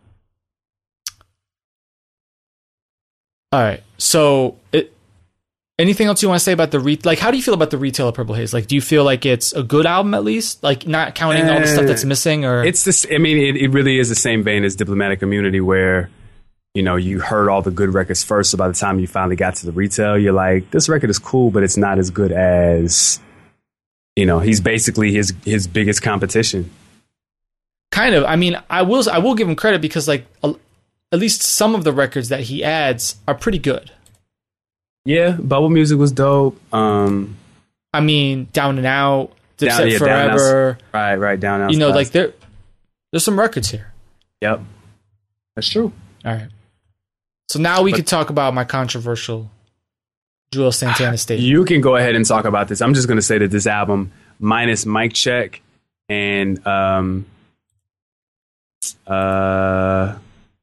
Speaker 2: All right. So, it, anything else you want to say about the re- like? How do you feel about the retail of Purple Haze? Like, do you feel like it's a good album at least? Like, not counting uh, all the stuff that's missing, or
Speaker 3: it's this? I mean, it, it really is the same vein as Diplomatic Community, where you know you heard all the good records first. So by the time you finally got to the retail, you're like, this record is cool, but it's not as good as you know. He's basically his his biggest competition.
Speaker 2: Kind of. I mean, I will I will give him credit because like a, at least some of the records that he adds are pretty good.
Speaker 3: Yeah, Bubble Music was dope. Um,
Speaker 2: I mean, Down and Out, Dipset
Speaker 3: down, yeah,
Speaker 2: Forever.
Speaker 3: Down, right, right, Down and Out.
Speaker 2: You know, like there there's some records here.
Speaker 3: Yep, that's true.
Speaker 2: All right. So now we
Speaker 3: but,
Speaker 2: could talk about my controversial Juelz Santana statement.
Speaker 3: You can go ahead and talk about this. I'm just going to say that this album, minus Mic Check and um. Uh,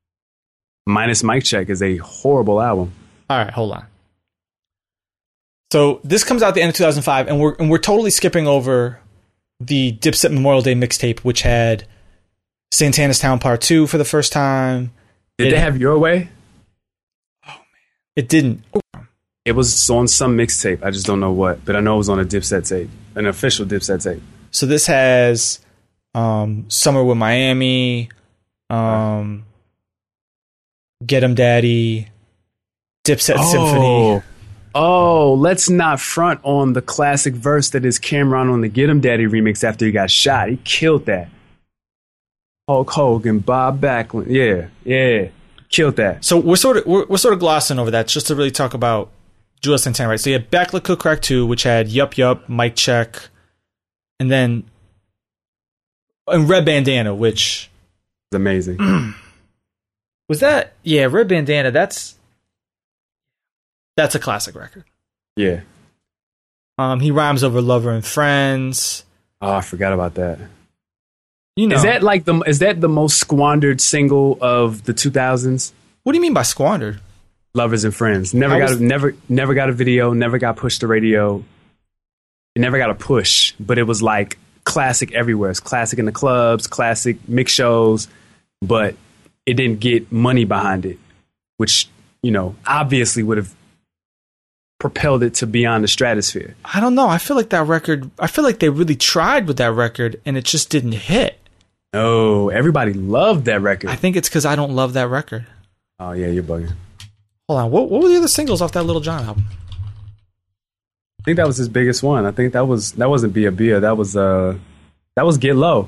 Speaker 3: minus Mic Check is a horrible album.
Speaker 2: All right, hold on. So this comes out at the end of two thousand five, and we're and we're totally skipping over the Dipset Memorial Day mixtape, which had Santana's Town Part Two for the first time.
Speaker 3: Did
Speaker 2: it,
Speaker 3: they have Your Way?
Speaker 2: Oh man, it didn't.
Speaker 3: It was on some mixtape. I just don't know what, but I know it was on a Dipset tape, an official Dipset tape.
Speaker 2: So this has um, Summer with Miami, um, Get 'Em Daddy, Dipset
Speaker 3: Oh.
Speaker 2: Symphony.
Speaker 3: Oh, let's not front on the classic verse that is Cameron on the Get 'Em Daddy remix after he got shot. He killed that. Hulk Hogan, Bob Backlund. Yeah, yeah. Killed that.
Speaker 2: So we're sort of we're, we're sort of glossing over that just to really talk about Juelz Santana, right? So you had Backlit Cook Crack two, which had Yup Yup, Mic Check, and then and Red Bandana, which
Speaker 3: It's amazing.
Speaker 2: was that yeah, Red Bandana, that's that's a classic record.
Speaker 3: Yeah.
Speaker 2: Um he rhymes over Lover and Friends.
Speaker 3: Oh, I forgot about that.
Speaker 2: You know.
Speaker 3: Is that like the is that the most squandered single of the two thousands?
Speaker 2: What do you mean by squandered?
Speaker 3: Lovers and Friends. Never
Speaker 2: How
Speaker 3: got
Speaker 2: was-
Speaker 3: a, never never got a video, never got pushed to radio. It never got a push, but it was like classic everywhere. It's classic in the clubs, classic mix shows, but it didn't get money behind it, which, you know, obviously would have propelled it to beyond the stratosphere.
Speaker 2: I don't know. I feel like that record I feel like they really tried with that record and it just didn't hit.
Speaker 3: No, everybody loved that record.
Speaker 2: I think it's because I don't love that record.
Speaker 3: Oh yeah, you're bugging.
Speaker 2: Hold on. What what were the other singles off that Little John album?
Speaker 3: I think that was his biggest one. I think that was that wasn't Bia Bia. That was uh that was Get Low.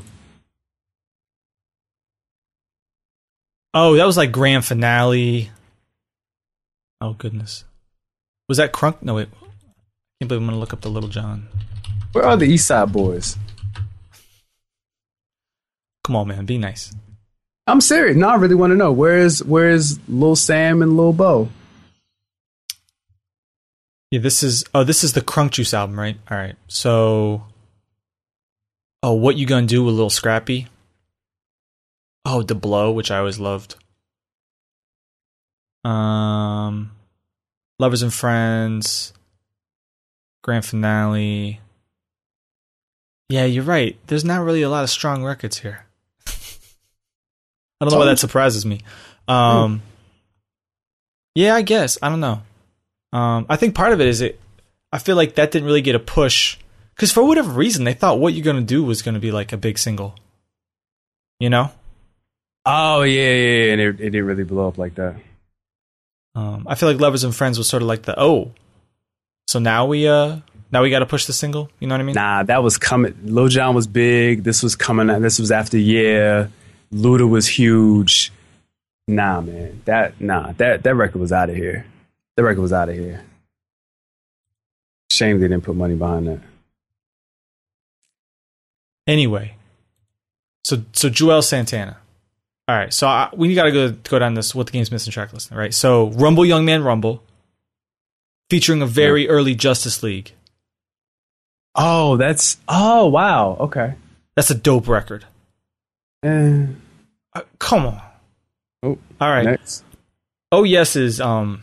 Speaker 2: Oh, that was like Grand Finale. Oh goodness. Was that Crunk? No wait. I can't believe I'm gonna look up the Little John.
Speaker 3: Where are the East Side Boys?
Speaker 2: Come on, man. Be nice.
Speaker 3: I'm serious. No, I really want to know. Where's where's Lil Sam and Lil Bo?
Speaker 2: Yeah, this is oh, this is the Crunk Juice album, right? All right. So oh, What You Gonna Do with Lil Scrappy? Oh, The Blow, which I always loved. Um Lovers and Friends, Grand Finale. Yeah, you're right. There's not really a lot of strong records here. I don't know why that surprises me. Um, yeah, I guess. I don't know. Um, I think part of it is it. I feel like that didn't really get a push because for whatever reason they thought "What You Gonna Do" was going to be like a big single. You know?
Speaker 3: Oh yeah, yeah, yeah. And it, it didn't really blow up like that.
Speaker 2: Um, I feel like "Lovers and Friends" was sort of like the oh, so now we uh now we got to push the single. You know what I mean?
Speaker 3: Nah, that was coming. Lil Jon was big. This was coming. This was after Yeah. Luda was huge. Nah, man. That nah. That that record was out of here. That record was out of here. Shame they didn't put money behind that.
Speaker 2: Anyway, so so Juelz Santana. All right, so I, we got to go go down this what the game's missing track list, right? So Rumble Young Man Rumble, featuring a very yeah. early Justice League.
Speaker 3: Oh, that's oh wow, okay,
Speaker 2: that's a dope record.
Speaker 3: Eh.
Speaker 2: Uh, come on.
Speaker 3: Oh,
Speaker 2: all right.
Speaker 3: Next.
Speaker 2: Oh yes is um.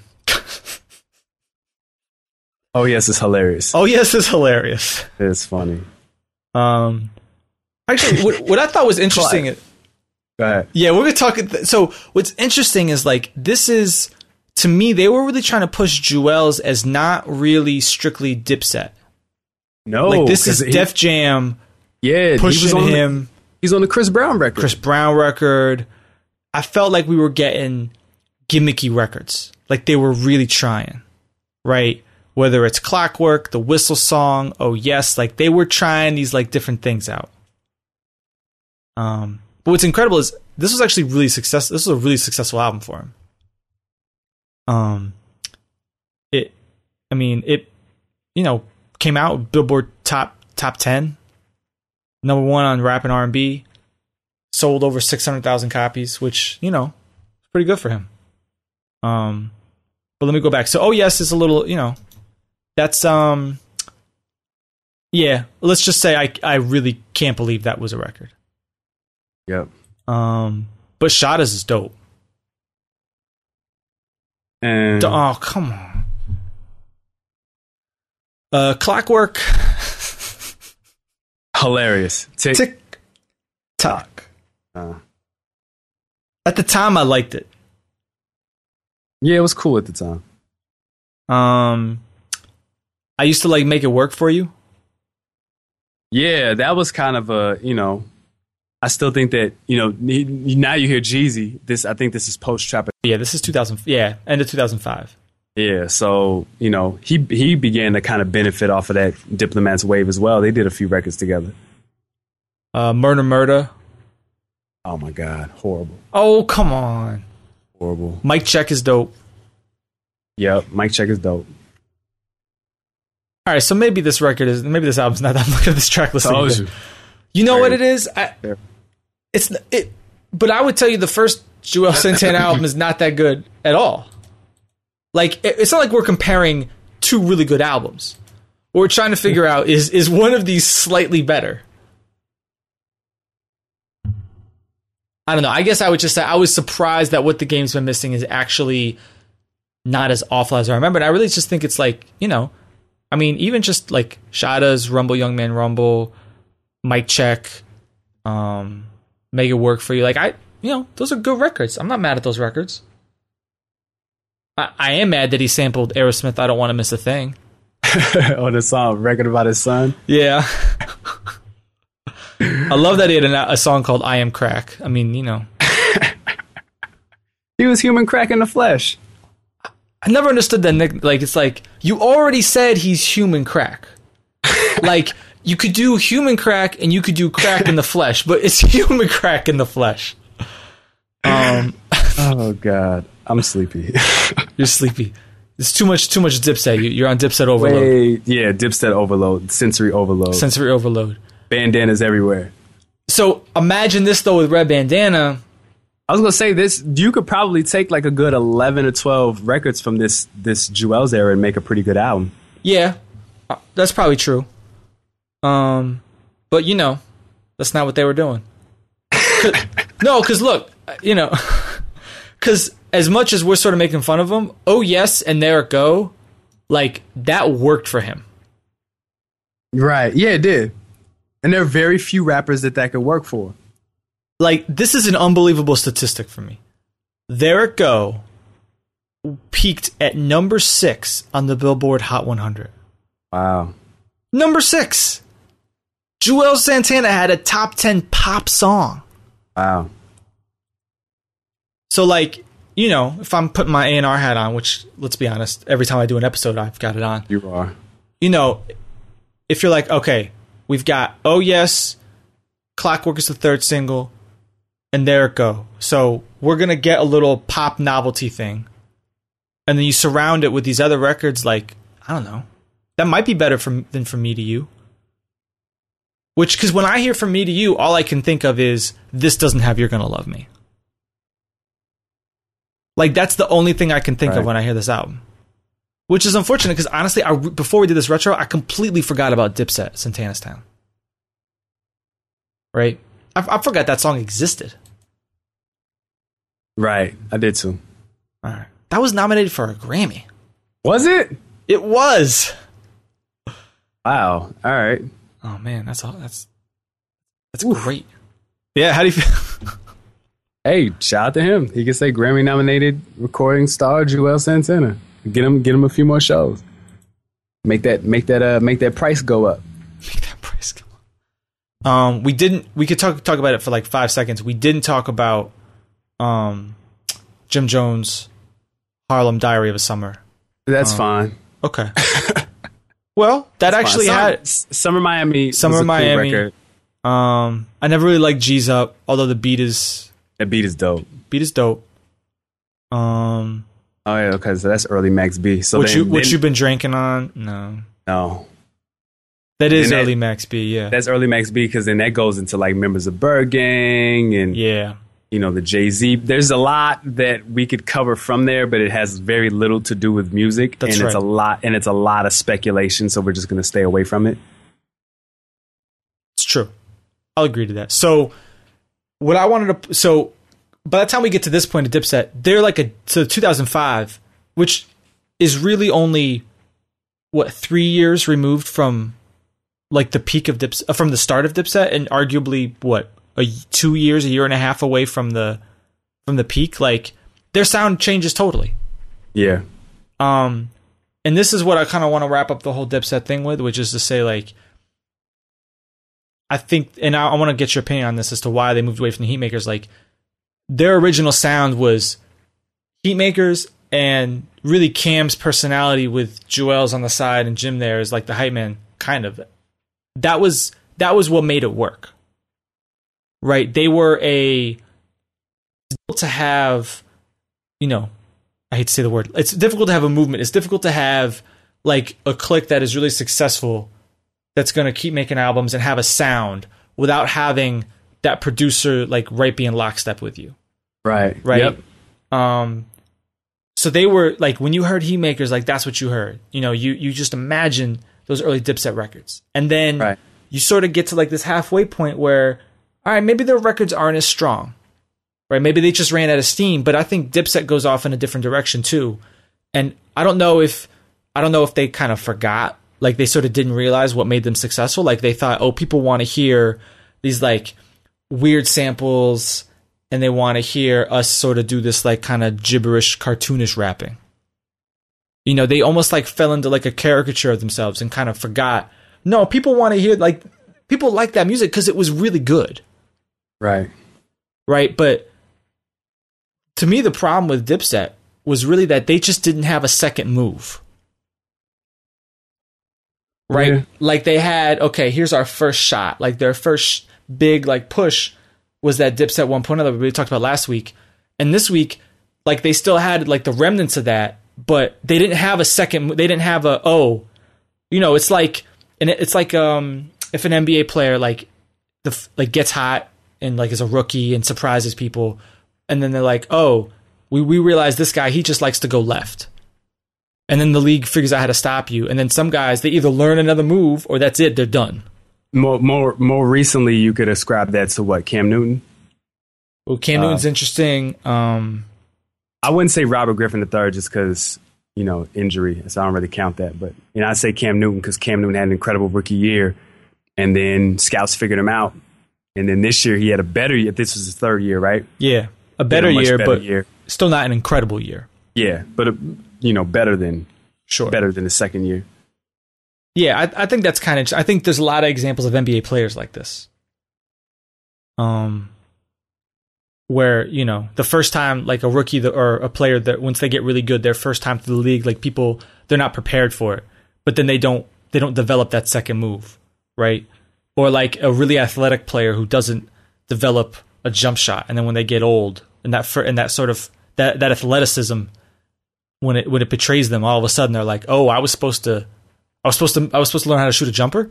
Speaker 3: oh yes is hilarious.
Speaker 2: Oh yes is hilarious.
Speaker 3: It's funny.
Speaker 2: Um, actually, what, what I thought was interesting. Is,
Speaker 3: Go ahead.
Speaker 2: Yeah, we're gonna talk. So what's interesting is like this is to me they were really trying to push Juelz as not really strictly Dipset.
Speaker 3: No,
Speaker 2: like this is
Speaker 3: he,
Speaker 2: Def Jam.
Speaker 3: Yeah,
Speaker 2: pushing
Speaker 3: he was on
Speaker 2: him.
Speaker 3: The, he's on the Chris Brown record.
Speaker 2: Chris Brown record. I felt like we were getting gimmicky records. Like they were really trying, right? Whether it's Clockwork, the Whistle Song, Oh Yes, like they were trying these like different things out. Um, but what's incredible is this was actually really successful. This was a really successful album for him. Um, it, I mean, it, you know, came out Billboard top top ten, number one on rap and R and B, sold over six hundred thousand copies, which you know, is pretty good for him. Um, but let me go back. So, Oh Yes is a little, you know, that's um, yeah. Let's just say I I really can't believe that was a record.
Speaker 3: Yep.
Speaker 2: Um, but Shottas is dope.
Speaker 3: And
Speaker 2: oh come on. Uh, Clockwork.
Speaker 3: Hilarious. Tick.
Speaker 2: Tick tock.
Speaker 3: Uh,
Speaker 2: At the time, I liked it.
Speaker 3: yeah, it was cool at the time.
Speaker 2: Um, I used to like Make It Work For You.
Speaker 3: Yeah, that was kind of a, you know, I still think that, you know, now you hear Jeezy. This, I think this is post trap.
Speaker 2: Yeah, this is two thousand. Yeah, end of two thousand five.
Speaker 3: Yeah, so, you know, he he began to kind of benefit off of that Diplomats wave as well. They did a few records together.
Speaker 2: Uh, Murder, Murder.
Speaker 3: Oh my God, horrible.
Speaker 2: Oh, come on.
Speaker 3: Horrible.
Speaker 2: Mic Check is dope.
Speaker 3: Yep, Mic Check is dope.
Speaker 2: All right, so maybe this record is, maybe this album's not that. I'm looking at this track list.
Speaker 3: Told you.
Speaker 2: You know
Speaker 3: Fair.
Speaker 2: what it is? I,
Speaker 3: Fair.
Speaker 2: it's it, but I would tell you the first Juelz Santana album is not that good at all. Like, it, it's not like we're comparing two really good albums. What we're trying to figure out is is one of these slightly better. I don't know. I guess I would just say I was surprised that What the Game's Been Missing is actually not as awful as I remember. And I really just think it's like, you know, I mean, even just like Shada's Rumble, Young Man Rumble, Mic Check, um, Make It Work For You. Like, I, you know, those are good records. I'm not mad at those records. I, I am mad that he sampled Aerosmith, I Don't Want to Miss a Thing.
Speaker 3: On the song, Record About His Son.
Speaker 2: Yeah. I love that he had a, a song called I Am Crack. I mean, you know.
Speaker 3: He was human crack in the flesh.
Speaker 2: I never understood that, Nick. Like, it's like, you already said he's human crack. Like, you could do human crack and you could do crack in the flesh, but it's human crack in the flesh. Um.
Speaker 3: Oh, God. I'm sleepy.
Speaker 2: You're sleepy. It's too much, too much Dipset. You, you're on Dipset overload.
Speaker 3: Wait, yeah, Dipset overload, sensory overload.
Speaker 2: Sensory overload.
Speaker 3: Bandanas everywhere.
Speaker 2: So imagine this though with Red Bandana.
Speaker 3: I was gonna say this. You could probably take like a good eleven or twelve records from this this Juelz era and make a pretty good album.
Speaker 2: Yeah, uh, that's probably true. Um, but you know, that's not what they were doing. Cause, no, because look, you know, because as much as we're sort of making fun of him, oh yes, and there it go, like that worked for him.
Speaker 3: Right? Yeah, it did. And there are very few rappers that that could work for.
Speaker 2: Like, this is an unbelievable statistic for me. There It Go peaked at number six on the Billboard Hot one hundred.
Speaker 3: Wow.
Speaker 2: Number six. Juelz Santana had a top ten pop song.
Speaker 3: Wow.
Speaker 2: So, like, you know, if I'm putting my A and R hat on, which, let's be honest, every time I do an episode, I've got it on.
Speaker 3: You are.
Speaker 2: You know, if you're like, okay, we've got Oh Yes, Clockwork is the third single, and There It Go. So we're going to get a little pop novelty thing. And then you surround it with these other records like, I don't know, that might be better from, than From Me to You. Which, because when I hear From Me to You, all I can think of is, this doesn't have You're Gonna Love Me. Like, that's the only thing I can think
Speaker 3: right.
Speaker 2: of when I hear this album. Which is unfortunate, because honestly, I, before we did this retro, I completely forgot about Dipset, Santana's Town. Right? I, I forgot that song existed.
Speaker 3: Right. I did too.
Speaker 2: All right. That was nominated for a Grammy.
Speaker 3: Was it?
Speaker 2: It was.
Speaker 3: Wow. All right.
Speaker 2: Oh man, that's all. That's that's Oof. Great. Yeah. How do you feel?
Speaker 3: Hey, shout out to him. He can say Grammy nominated recording star Juelz Santana. Get him, get him a few more shows. Make that, make that, uh, make that price go up.
Speaker 2: Make that price go up. Um, we didn't. We could talk talk about it for like five seconds. We didn't talk about um, Jim Jones' Harlem Diary of a Summer.
Speaker 3: That's
Speaker 2: um,
Speaker 3: fine.
Speaker 2: Okay. Well, that
Speaker 3: That's
Speaker 2: actually
Speaker 3: Summer,
Speaker 2: had
Speaker 3: Summer Miami.
Speaker 2: Summer
Speaker 3: was a
Speaker 2: Miami.
Speaker 3: Cool record.
Speaker 2: Um, I never really liked G's Up, although the beat is
Speaker 3: that beat is dope.
Speaker 2: Beat is dope. Um.
Speaker 3: Oh yeah, okay. So that's early Max B. So
Speaker 2: what
Speaker 3: then,
Speaker 2: you what
Speaker 3: then,
Speaker 2: you been drinking on? No,
Speaker 3: no.
Speaker 2: That is
Speaker 3: that,
Speaker 2: early Max B. Yeah,
Speaker 3: that's early Max B because then that goes into like members of Bird Gang and
Speaker 2: yeah,
Speaker 3: you know the Jay-Z. There's a lot that we could cover from there, but it has very little to do with music.
Speaker 2: That's
Speaker 3: and
Speaker 2: right.
Speaker 3: it's a lot and it's a lot of speculation. So we're just gonna stay away from it.
Speaker 2: It's true. I'll agree to that. So what I wanted to so. By the time we get to this point of Dipset, they're like a so two thousand five, which is really only what, three years removed from like the peak of Dipset, uh, from the start of Dipset, and arguably what, a two years, a year and a half away from the from the peak. Like their sound changes totally.
Speaker 3: Yeah.
Speaker 2: Um, and this is what I kind of want to wrap up the whole Dipset thing with, which is to say, like, I think, and I, I want to get your opinion on this as to why they moved away from the Heatmakers. Like, their original sound was Heatmakers, and really Cam's personality with Joel's on the side and Jim there is like the hype man, kind of. That was that was what made it work, right? They were a to have, you know. I hate to say the word. It's difficult to have a movement. It's difficult to have like a clique that is really successful, that's going to keep making albums and have a sound without having that producer like right being lockstep with you.
Speaker 3: Right.
Speaker 2: Right.
Speaker 3: Yep.
Speaker 2: Um, so they were like, when you heard Heatmakers, like that's what you heard. You know, you you just imagine those early Dipset records, and then
Speaker 3: right.
Speaker 2: you sort of get to like this halfway point where, all right, maybe their records aren't as strong. Right, maybe they just ran out of steam, but I think Dipset goes off in a different direction too. And I don't know if I don't know if they kind of forgot, like they sort of didn't realize what made them successful. Like they thought, oh, people want to hear these like weird samples, and they want to hear us sort of do this like kind of gibberish, cartoonish rapping. You know, they almost like fell into like a caricature of themselves and kind of forgot. No, people want to hear like people like that music because it was really good.
Speaker 3: Right.
Speaker 2: Right, but to me, the problem with Dipset was really that they just didn't have a second move. Right?
Speaker 3: Yeah.
Speaker 2: Like they had, okay, here's our first shot. Like their first big like push was that Dipset one point oh that we talked about last week. And this week, like they still had like the remnants of that, but they didn't have a second, they didn't have a, oh, you know, it's like, and it's like um if an N B A player like the like gets hot and like is a rookie and surprises people, and then they're like, oh, we, we realize this guy, he just likes to go left. And then the league figures out how to stop you. And then some guys, they either learn another move or that's it, they're done.
Speaker 3: More more more recently, you could ascribe that to what, Cam Newton?
Speaker 2: Well, Cam uh, Newton's interesting. Um,
Speaker 3: I wouldn't say Robert Griffin the third just because, you know, injury. So I don't really count that. But, you know, I say Cam Newton because Cam Newton had an incredible rookie year. And then scouts figured him out. And then this year he had a better year. This was his third year, right?
Speaker 2: Yeah. A better a year,
Speaker 3: better
Speaker 2: but
Speaker 3: year.
Speaker 2: Still not an incredible year.
Speaker 3: Yeah, but, a, you know, better than
Speaker 2: sure,
Speaker 3: better than the second year.
Speaker 2: Yeah, I, I think that's kind of... I think there's a lot of examples of N B A players like this. Um, where, you know, the first time, like a rookie that, or a player that once they get really good, their first time through the league, like people, they're not prepared for it. But then they don't they don't develop that second move, right? Or like a really athletic player who doesn't develop a jump shot, and then when they get old, and that and that sort of that, that athleticism, when it when it betrays them, all of a sudden they're like, oh, I was supposed to, I was supposed to, I was supposed to learn how to shoot a jumper,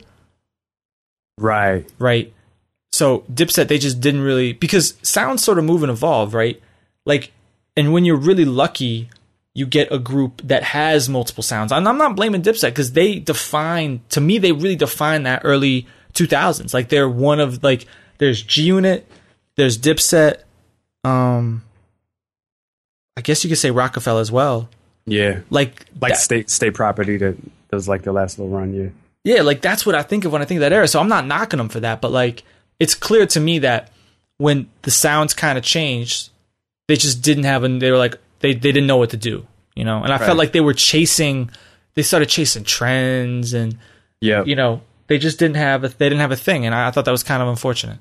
Speaker 3: right?
Speaker 2: Right. So Dipset, they just didn't really, because sounds sort of move and evolve, right? Like, and when you're really lucky, you get a group that has multiple sounds. And I'm not blaming Dipset because they define, to me, they really define that early two thousands. Like they're one of like, there's G Unit, there's Dipset. Um, I guess you could say Rockefeller as well.
Speaker 3: Yeah,
Speaker 2: like
Speaker 3: like
Speaker 2: that,
Speaker 3: state state property that, that was like their last little run. Yeah,
Speaker 2: yeah, like that's what I think of when I think of that era. So I'm not knocking them for that, but like it's clear to me that when the sounds kind of changed, they just didn't have, and they were like they they didn't know what to do, you know. And I right. felt like they were chasing, they started chasing trends, and
Speaker 3: yeah,
Speaker 2: you know, they just didn't have a, they didn't have a thing, and I, I thought that was kind of unfortunate.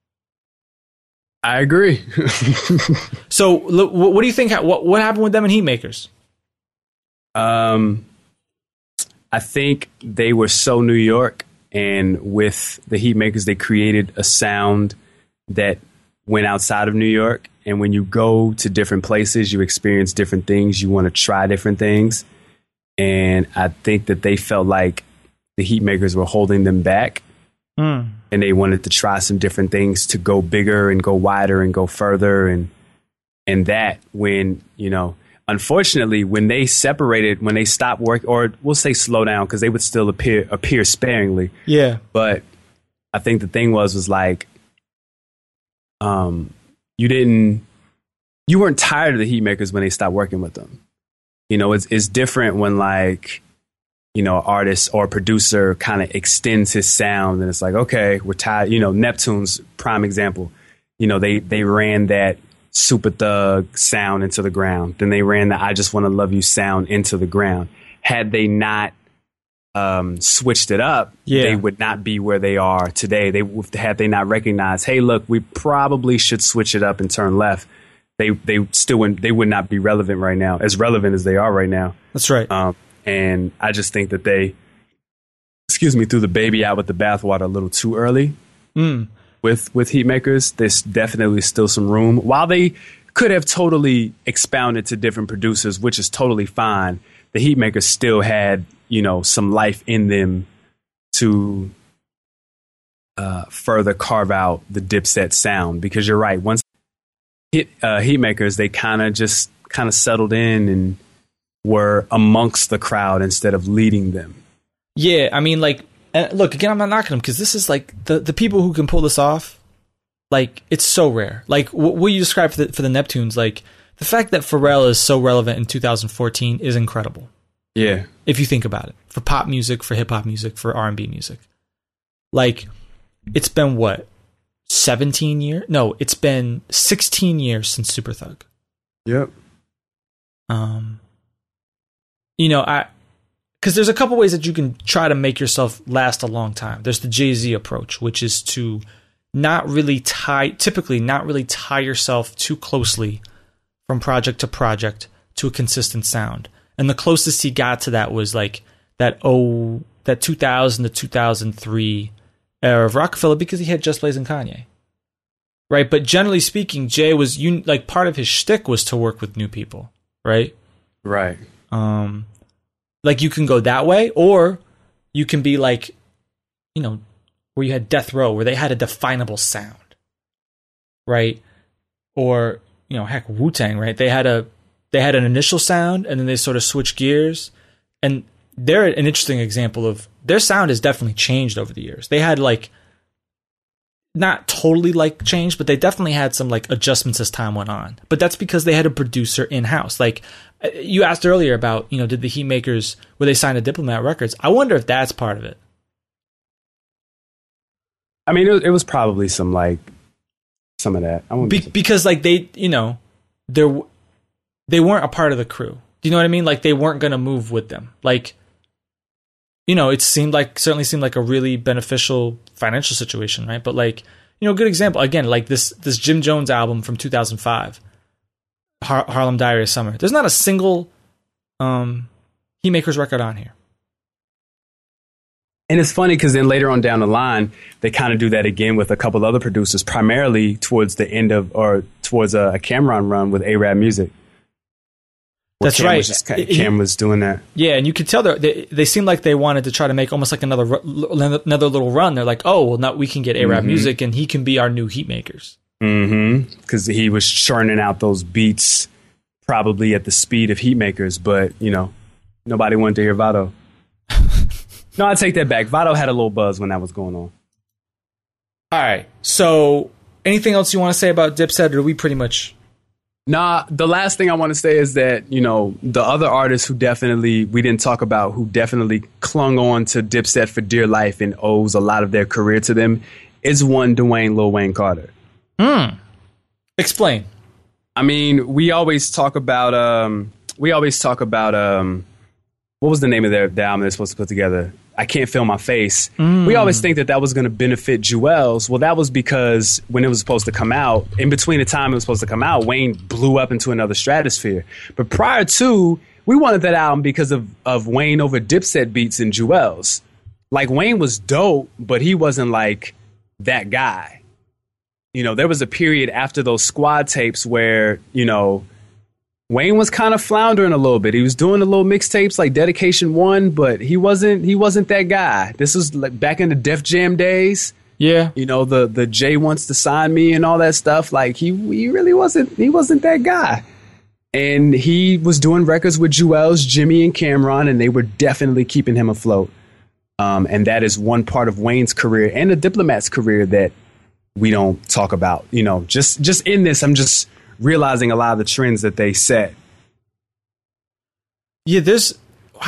Speaker 3: I agree.
Speaker 2: So, what do you think? What what happened with them and Heatmakers?
Speaker 3: Um, I think they were so New York, and with the Heatmakers, they created a sound that went outside of New York. And when you go to different places, you experience different things. You want to try different things, and I think that they felt like the Heatmakers were holding them back. Mm. And they wanted to try some different things to go bigger and go wider and go further. And and that when, you know, unfortunately, when they separated, when they stopped work, or we'll say slow down, because they would still appear appear sparingly.
Speaker 2: Yeah.
Speaker 3: But I think the thing was, was like, um, you didn't, you weren't tired of the Heatmakers when they stopped working with them. You know, it's it's different when like, you know, artist or producer kind of extends his sound, and it's like, okay, we're tired. You know, Neptune's prime example. You know, they they ran that Super Thug sound into the ground. Then they ran the I Just Want to Love You sound into the ground. Had they not um, switched it up, yeah. they would not be where they are today. They had they not recognized, hey, look, we probably should switch it up and turn left. They they still wouldn't, they would not be relevant right now, as relevant as they are right now.
Speaker 2: That's right.
Speaker 3: Um, and I just think that they, excuse me, threw the baby out with the bathwater a little too early.
Speaker 2: Mm.
Speaker 3: With with Heatmakers, there's definitely still some room. While they could have totally expounded to different producers, which is totally fine, the Heatmakers still had, you know, some life in them to uh, further carve out the Dipset sound. Because you're right, once hit uh, Heatmakers, they kind of just kind of settled in and were amongst the crowd instead of leading them.
Speaker 2: Yeah, I mean, like, and look, again, I'm not knocking them because this is like the, the people who can pull this off. Like, it's so rare. Like, what, what you described for the, for the Neptunes, like, the fact that Pharrell is so relevant in two thousand fourteen is incredible.
Speaker 3: Yeah.
Speaker 2: If you think about it. For pop music, for hip hop music, for R and B music. Like, it's been what? seventeen years? No, it's been sixteen years since Super Thug.
Speaker 3: Yep.
Speaker 2: Um, you know, I... Because there's a couple ways that you can try to make yourself last a long time. There's the Jay-Z approach, which is to not really tie, typically not really tie yourself too closely from project to project to a consistent sound. And the closest he got to that was like that oh that two thousand to two thousand three era of Rockefeller, because he had Just Blaze and Kanye, right? But generally speaking, Jay was you like part of his shtick was to work with new people, right?
Speaker 3: Right.
Speaker 2: Um. Like, you can go that way, or you can be like, you know, where you had Death Row, where they had a definable sound, right? Or, you know, heck, Wu-Tang, right? They had a they had an initial sound, and then they sort of switched gears, and they're an interesting example of their sound has definitely changed over the years. They had like not totally like changed, but they definitely had some like adjustments as time went on. But that's because they had a producer in house. Like, you asked earlier about, you know, did the Heatmakers, were they signed to Diplomat Records? I wonder if that's part of it.
Speaker 3: I mean, it, it was probably some like some of that. I
Speaker 2: Be-
Speaker 3: be
Speaker 2: because like they, you know, they they weren't a part of the crew. Do you know what I mean? Like, they weren't going to move with them. Like, you know, it seemed like certainly seemed like a really beneficial financial situation, right? But like, you know, good example again, like this this Jim Jones album from two thousand five. Har- Harlem Diary of Summer. There's not a single um, Heatmakers record on here.
Speaker 3: And it's funny because then later on down the line, they kind of do that again with a couple other producers, primarily towards the end of, or towards a, a Cameron run with A-Rap Music.
Speaker 2: That's
Speaker 3: Cam
Speaker 2: right.
Speaker 3: Was just, Cam was doing that.
Speaker 2: Yeah, and you could tell they they seemed like they wanted to try to make almost like another another little run. They're like, oh, well, now we can get A-Rap mm-hmm. Music, and he can be our new Heatmakers.
Speaker 3: Mm-hmm. Because he was churning out those beats probably at the speed of Heatmakers, but, you know, nobody wanted to hear Vado. No, I take that back. Vado had a little buzz when that was going on.
Speaker 2: All right. So, anything else you want to say about Dipset, or do we pretty much...
Speaker 3: Nah, the last thing I want to say is that, you know, the other artists who definitely, we didn't talk about, who definitely clung on to Dipset for dear life and owes a lot of their career to them, is one Dwayne Lil Wayne Carter.
Speaker 2: Hmm. Explain.
Speaker 3: I mean, we always talk about, um, we always talk about, um, what was the name of their, the album they're supposed to put together? I Can't Feel My Face. Mm. We always think that that was going to benefit Jewels. Well, that was because when it was supposed to come out, in between the time it was supposed to come out, Wayne blew up into another stratosphere. But prior to, we wanted that album because of, of Wayne over Dipset beats and Jewels. Like, Wayne was dope, but he wasn't like that guy. You know, there was a period after those Squad tapes where, you know, Wayne was kind of floundering a little bit. He was doing the little mixtapes like Dedication One, but he wasn't he wasn't that guy. This was like back in the Def Jam days.
Speaker 2: Yeah.
Speaker 3: You know, the the Jay Wants to Sign Me and all that stuff. Like, he he really wasn't he wasn't that guy. And he was doing records with Jewels, Jimmy, and Cameron, and they were definitely keeping him afloat. Um, and that is one part of Wayne's career and the Diplomat's career that we don't talk about. You know, just just in this, I'm just realizing a lot of the trends that they set.
Speaker 2: Yeah, there's wow.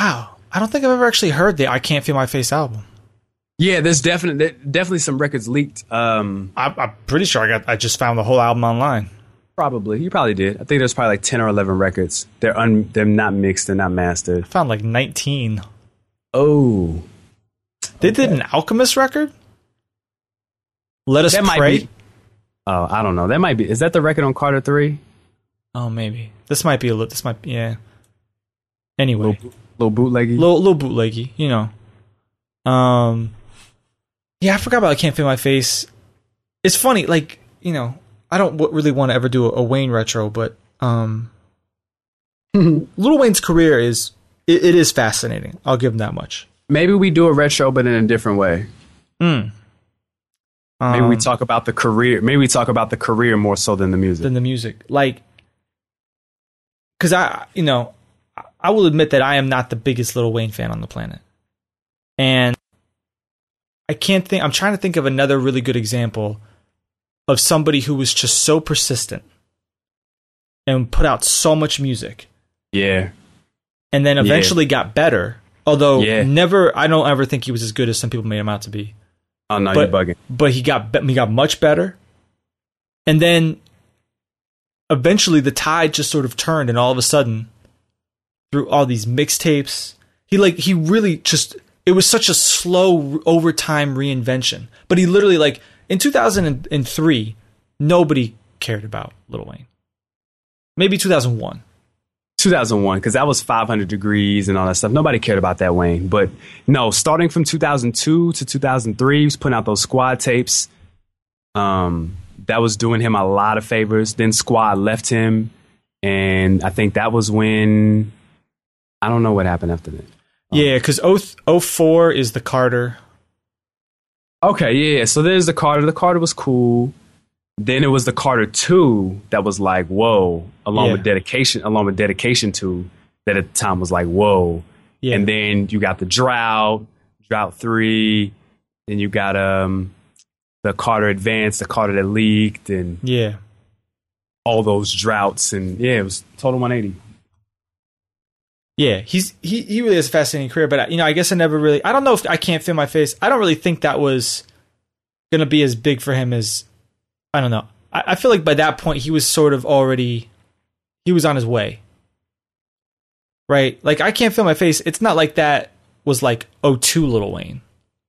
Speaker 2: I don't think I've ever actually heard the I Can't Feel My Face album.
Speaker 3: Yeah, there's definitely definitely some records leaked. Um,
Speaker 2: I, I'm pretty sure I got. I just found the whole album online.
Speaker 3: Probably, you probably did. I think there's probably like ten or eleven records. They're un, they're not mixed. They're not mastered.
Speaker 2: I found like nineteen.
Speaker 3: Oh,
Speaker 2: they okay. did an Alchemist record. Let Us
Speaker 3: that
Speaker 2: Pray.
Speaker 3: Might be, oh, I don't know. That might be. Is that the record on Carter three?
Speaker 2: Oh, maybe. This might be a little. This might. Be, yeah. Anyway,
Speaker 3: little, little bootleggy.
Speaker 2: Little, little bootleggy. You know. Um. Yeah, I forgot about I Can't Feel My Face. It's funny, like, you know, I don't w- really want to ever do a, a Wayne retro, but um, Lil Wayne's career is, it, it is fascinating. I'll give him that much.
Speaker 3: Maybe we do a retro, but in a different way.
Speaker 2: Mm. Um,
Speaker 3: maybe we talk about the career. Maybe we talk about the career more so than the music.
Speaker 2: Than the music. Like, because I, you know, I will admit that I am not the biggest Lil Wayne fan on the planet. And I can't think, I'm trying to think of another really good example of somebody who was just so persistent and put out so much music.
Speaker 3: Yeah.
Speaker 2: And then eventually
Speaker 3: yeah.
Speaker 2: got better. Although
Speaker 3: yeah.
Speaker 2: never, I don't ever think he was as good as some people made him out to be.
Speaker 3: Oh, no,
Speaker 2: but,
Speaker 3: you're bugging.
Speaker 2: But he got, he got much better. And then eventually the tide just sort of turned, and all of a sudden, through all these mixtapes, he like, he really just, it was such a slow overtime reinvention. But he literally, like, in two thousand three, nobody cared about Lil Wayne. Maybe two thousand one.
Speaker 3: two thousand one, because that was five hundred degrees and all that stuff. Nobody cared about that Wayne. But no, starting from two thousand two to two thousand three, he was putting out those Squad tapes. Um, that was doing him a lot of favors. Then Squad left him. And I think that was when, I don't know what happened after that.
Speaker 2: Yeah, because oh four is the Carter.
Speaker 3: Okay, yeah. So there's the Carter. The Carter was cool. Then it was the Carter two that was like, whoa, along
Speaker 2: yeah.
Speaker 3: with Dedication, along with Dedication two, that at the time was like, whoa. Yeah. And then you got the Drought, Drought three, then you got um the Carter Advanced, the Carter that leaked, and
Speaker 2: yeah,
Speaker 3: all those droughts, and yeah, it was total one eighty.
Speaker 2: Yeah, he's he, he really has a fascinating career, but you know, I guess I never really, I don't know if I Can't Feel My Face. I don't really think that was going to be as big for him as, I don't know. I, I feel like by that point he was sort of already, he was on his way. Right? Like I Can't Feel My Face, it's not like that was like oh two Lil Wayne.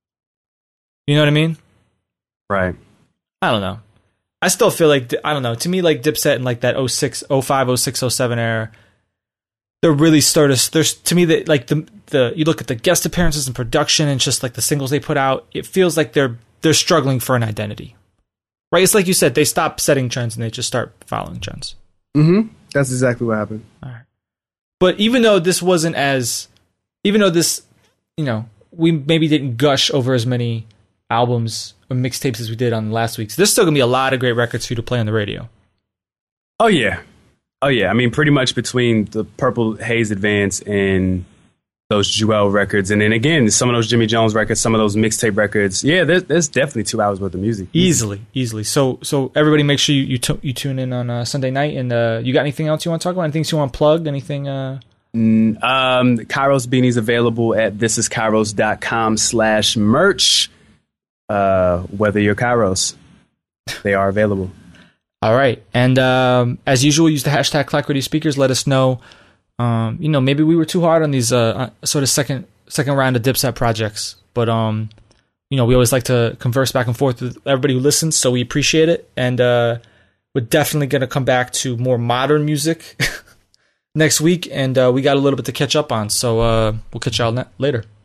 Speaker 2: You know what I mean?
Speaker 3: Right.
Speaker 2: I don't know. I still feel like, I don't know, to me like Dipset in like that oh six, oh five, oh six, oh seven era, they're really started. There's to me that like the the you look at the guest appearances and production and just like the singles they put out, it feels like they're they're struggling for an identity, right? It's like you said, they stop setting trends and they just start following trends.
Speaker 3: Mm-hmm. That's exactly what happened.
Speaker 2: All right, but even though this wasn't as, even though this, you know, we maybe didn't gush over as many albums or mixtapes as we did on last week's, there's still gonna be a lot of great records for you to play on the radio.
Speaker 3: Oh yeah. Oh, yeah. I mean, pretty much between the Purple Haze Advance and those Jewel records. And then again, some of those Jimmy Jones records, some of those mixtape records. Yeah, there's, there's definitely two hours worth of music.
Speaker 2: Easily, easily. So so everybody make sure you you, t- you tune in on uh, Sunday night. And uh, you got anything else you want to talk about? Anything you want to plug? Anything? Uh...
Speaker 3: Mm, um, Kairos Beanies available at thisiskairos.com slash merch. Uh, whether you're Kairos, they are available.
Speaker 2: All right. And um, as usual, use the hashtag Clack Radio Speakers. Let us know, um, you know, maybe we were too hard on these uh, sort of second second round of Dipset projects. But, um, you know, we always like to converse back and forth with everybody who listens, so we appreciate it. And uh, we're definitely going to come back to more modern music next week. And uh, we got a little bit to catch up on, so uh, we'll catch y'all later.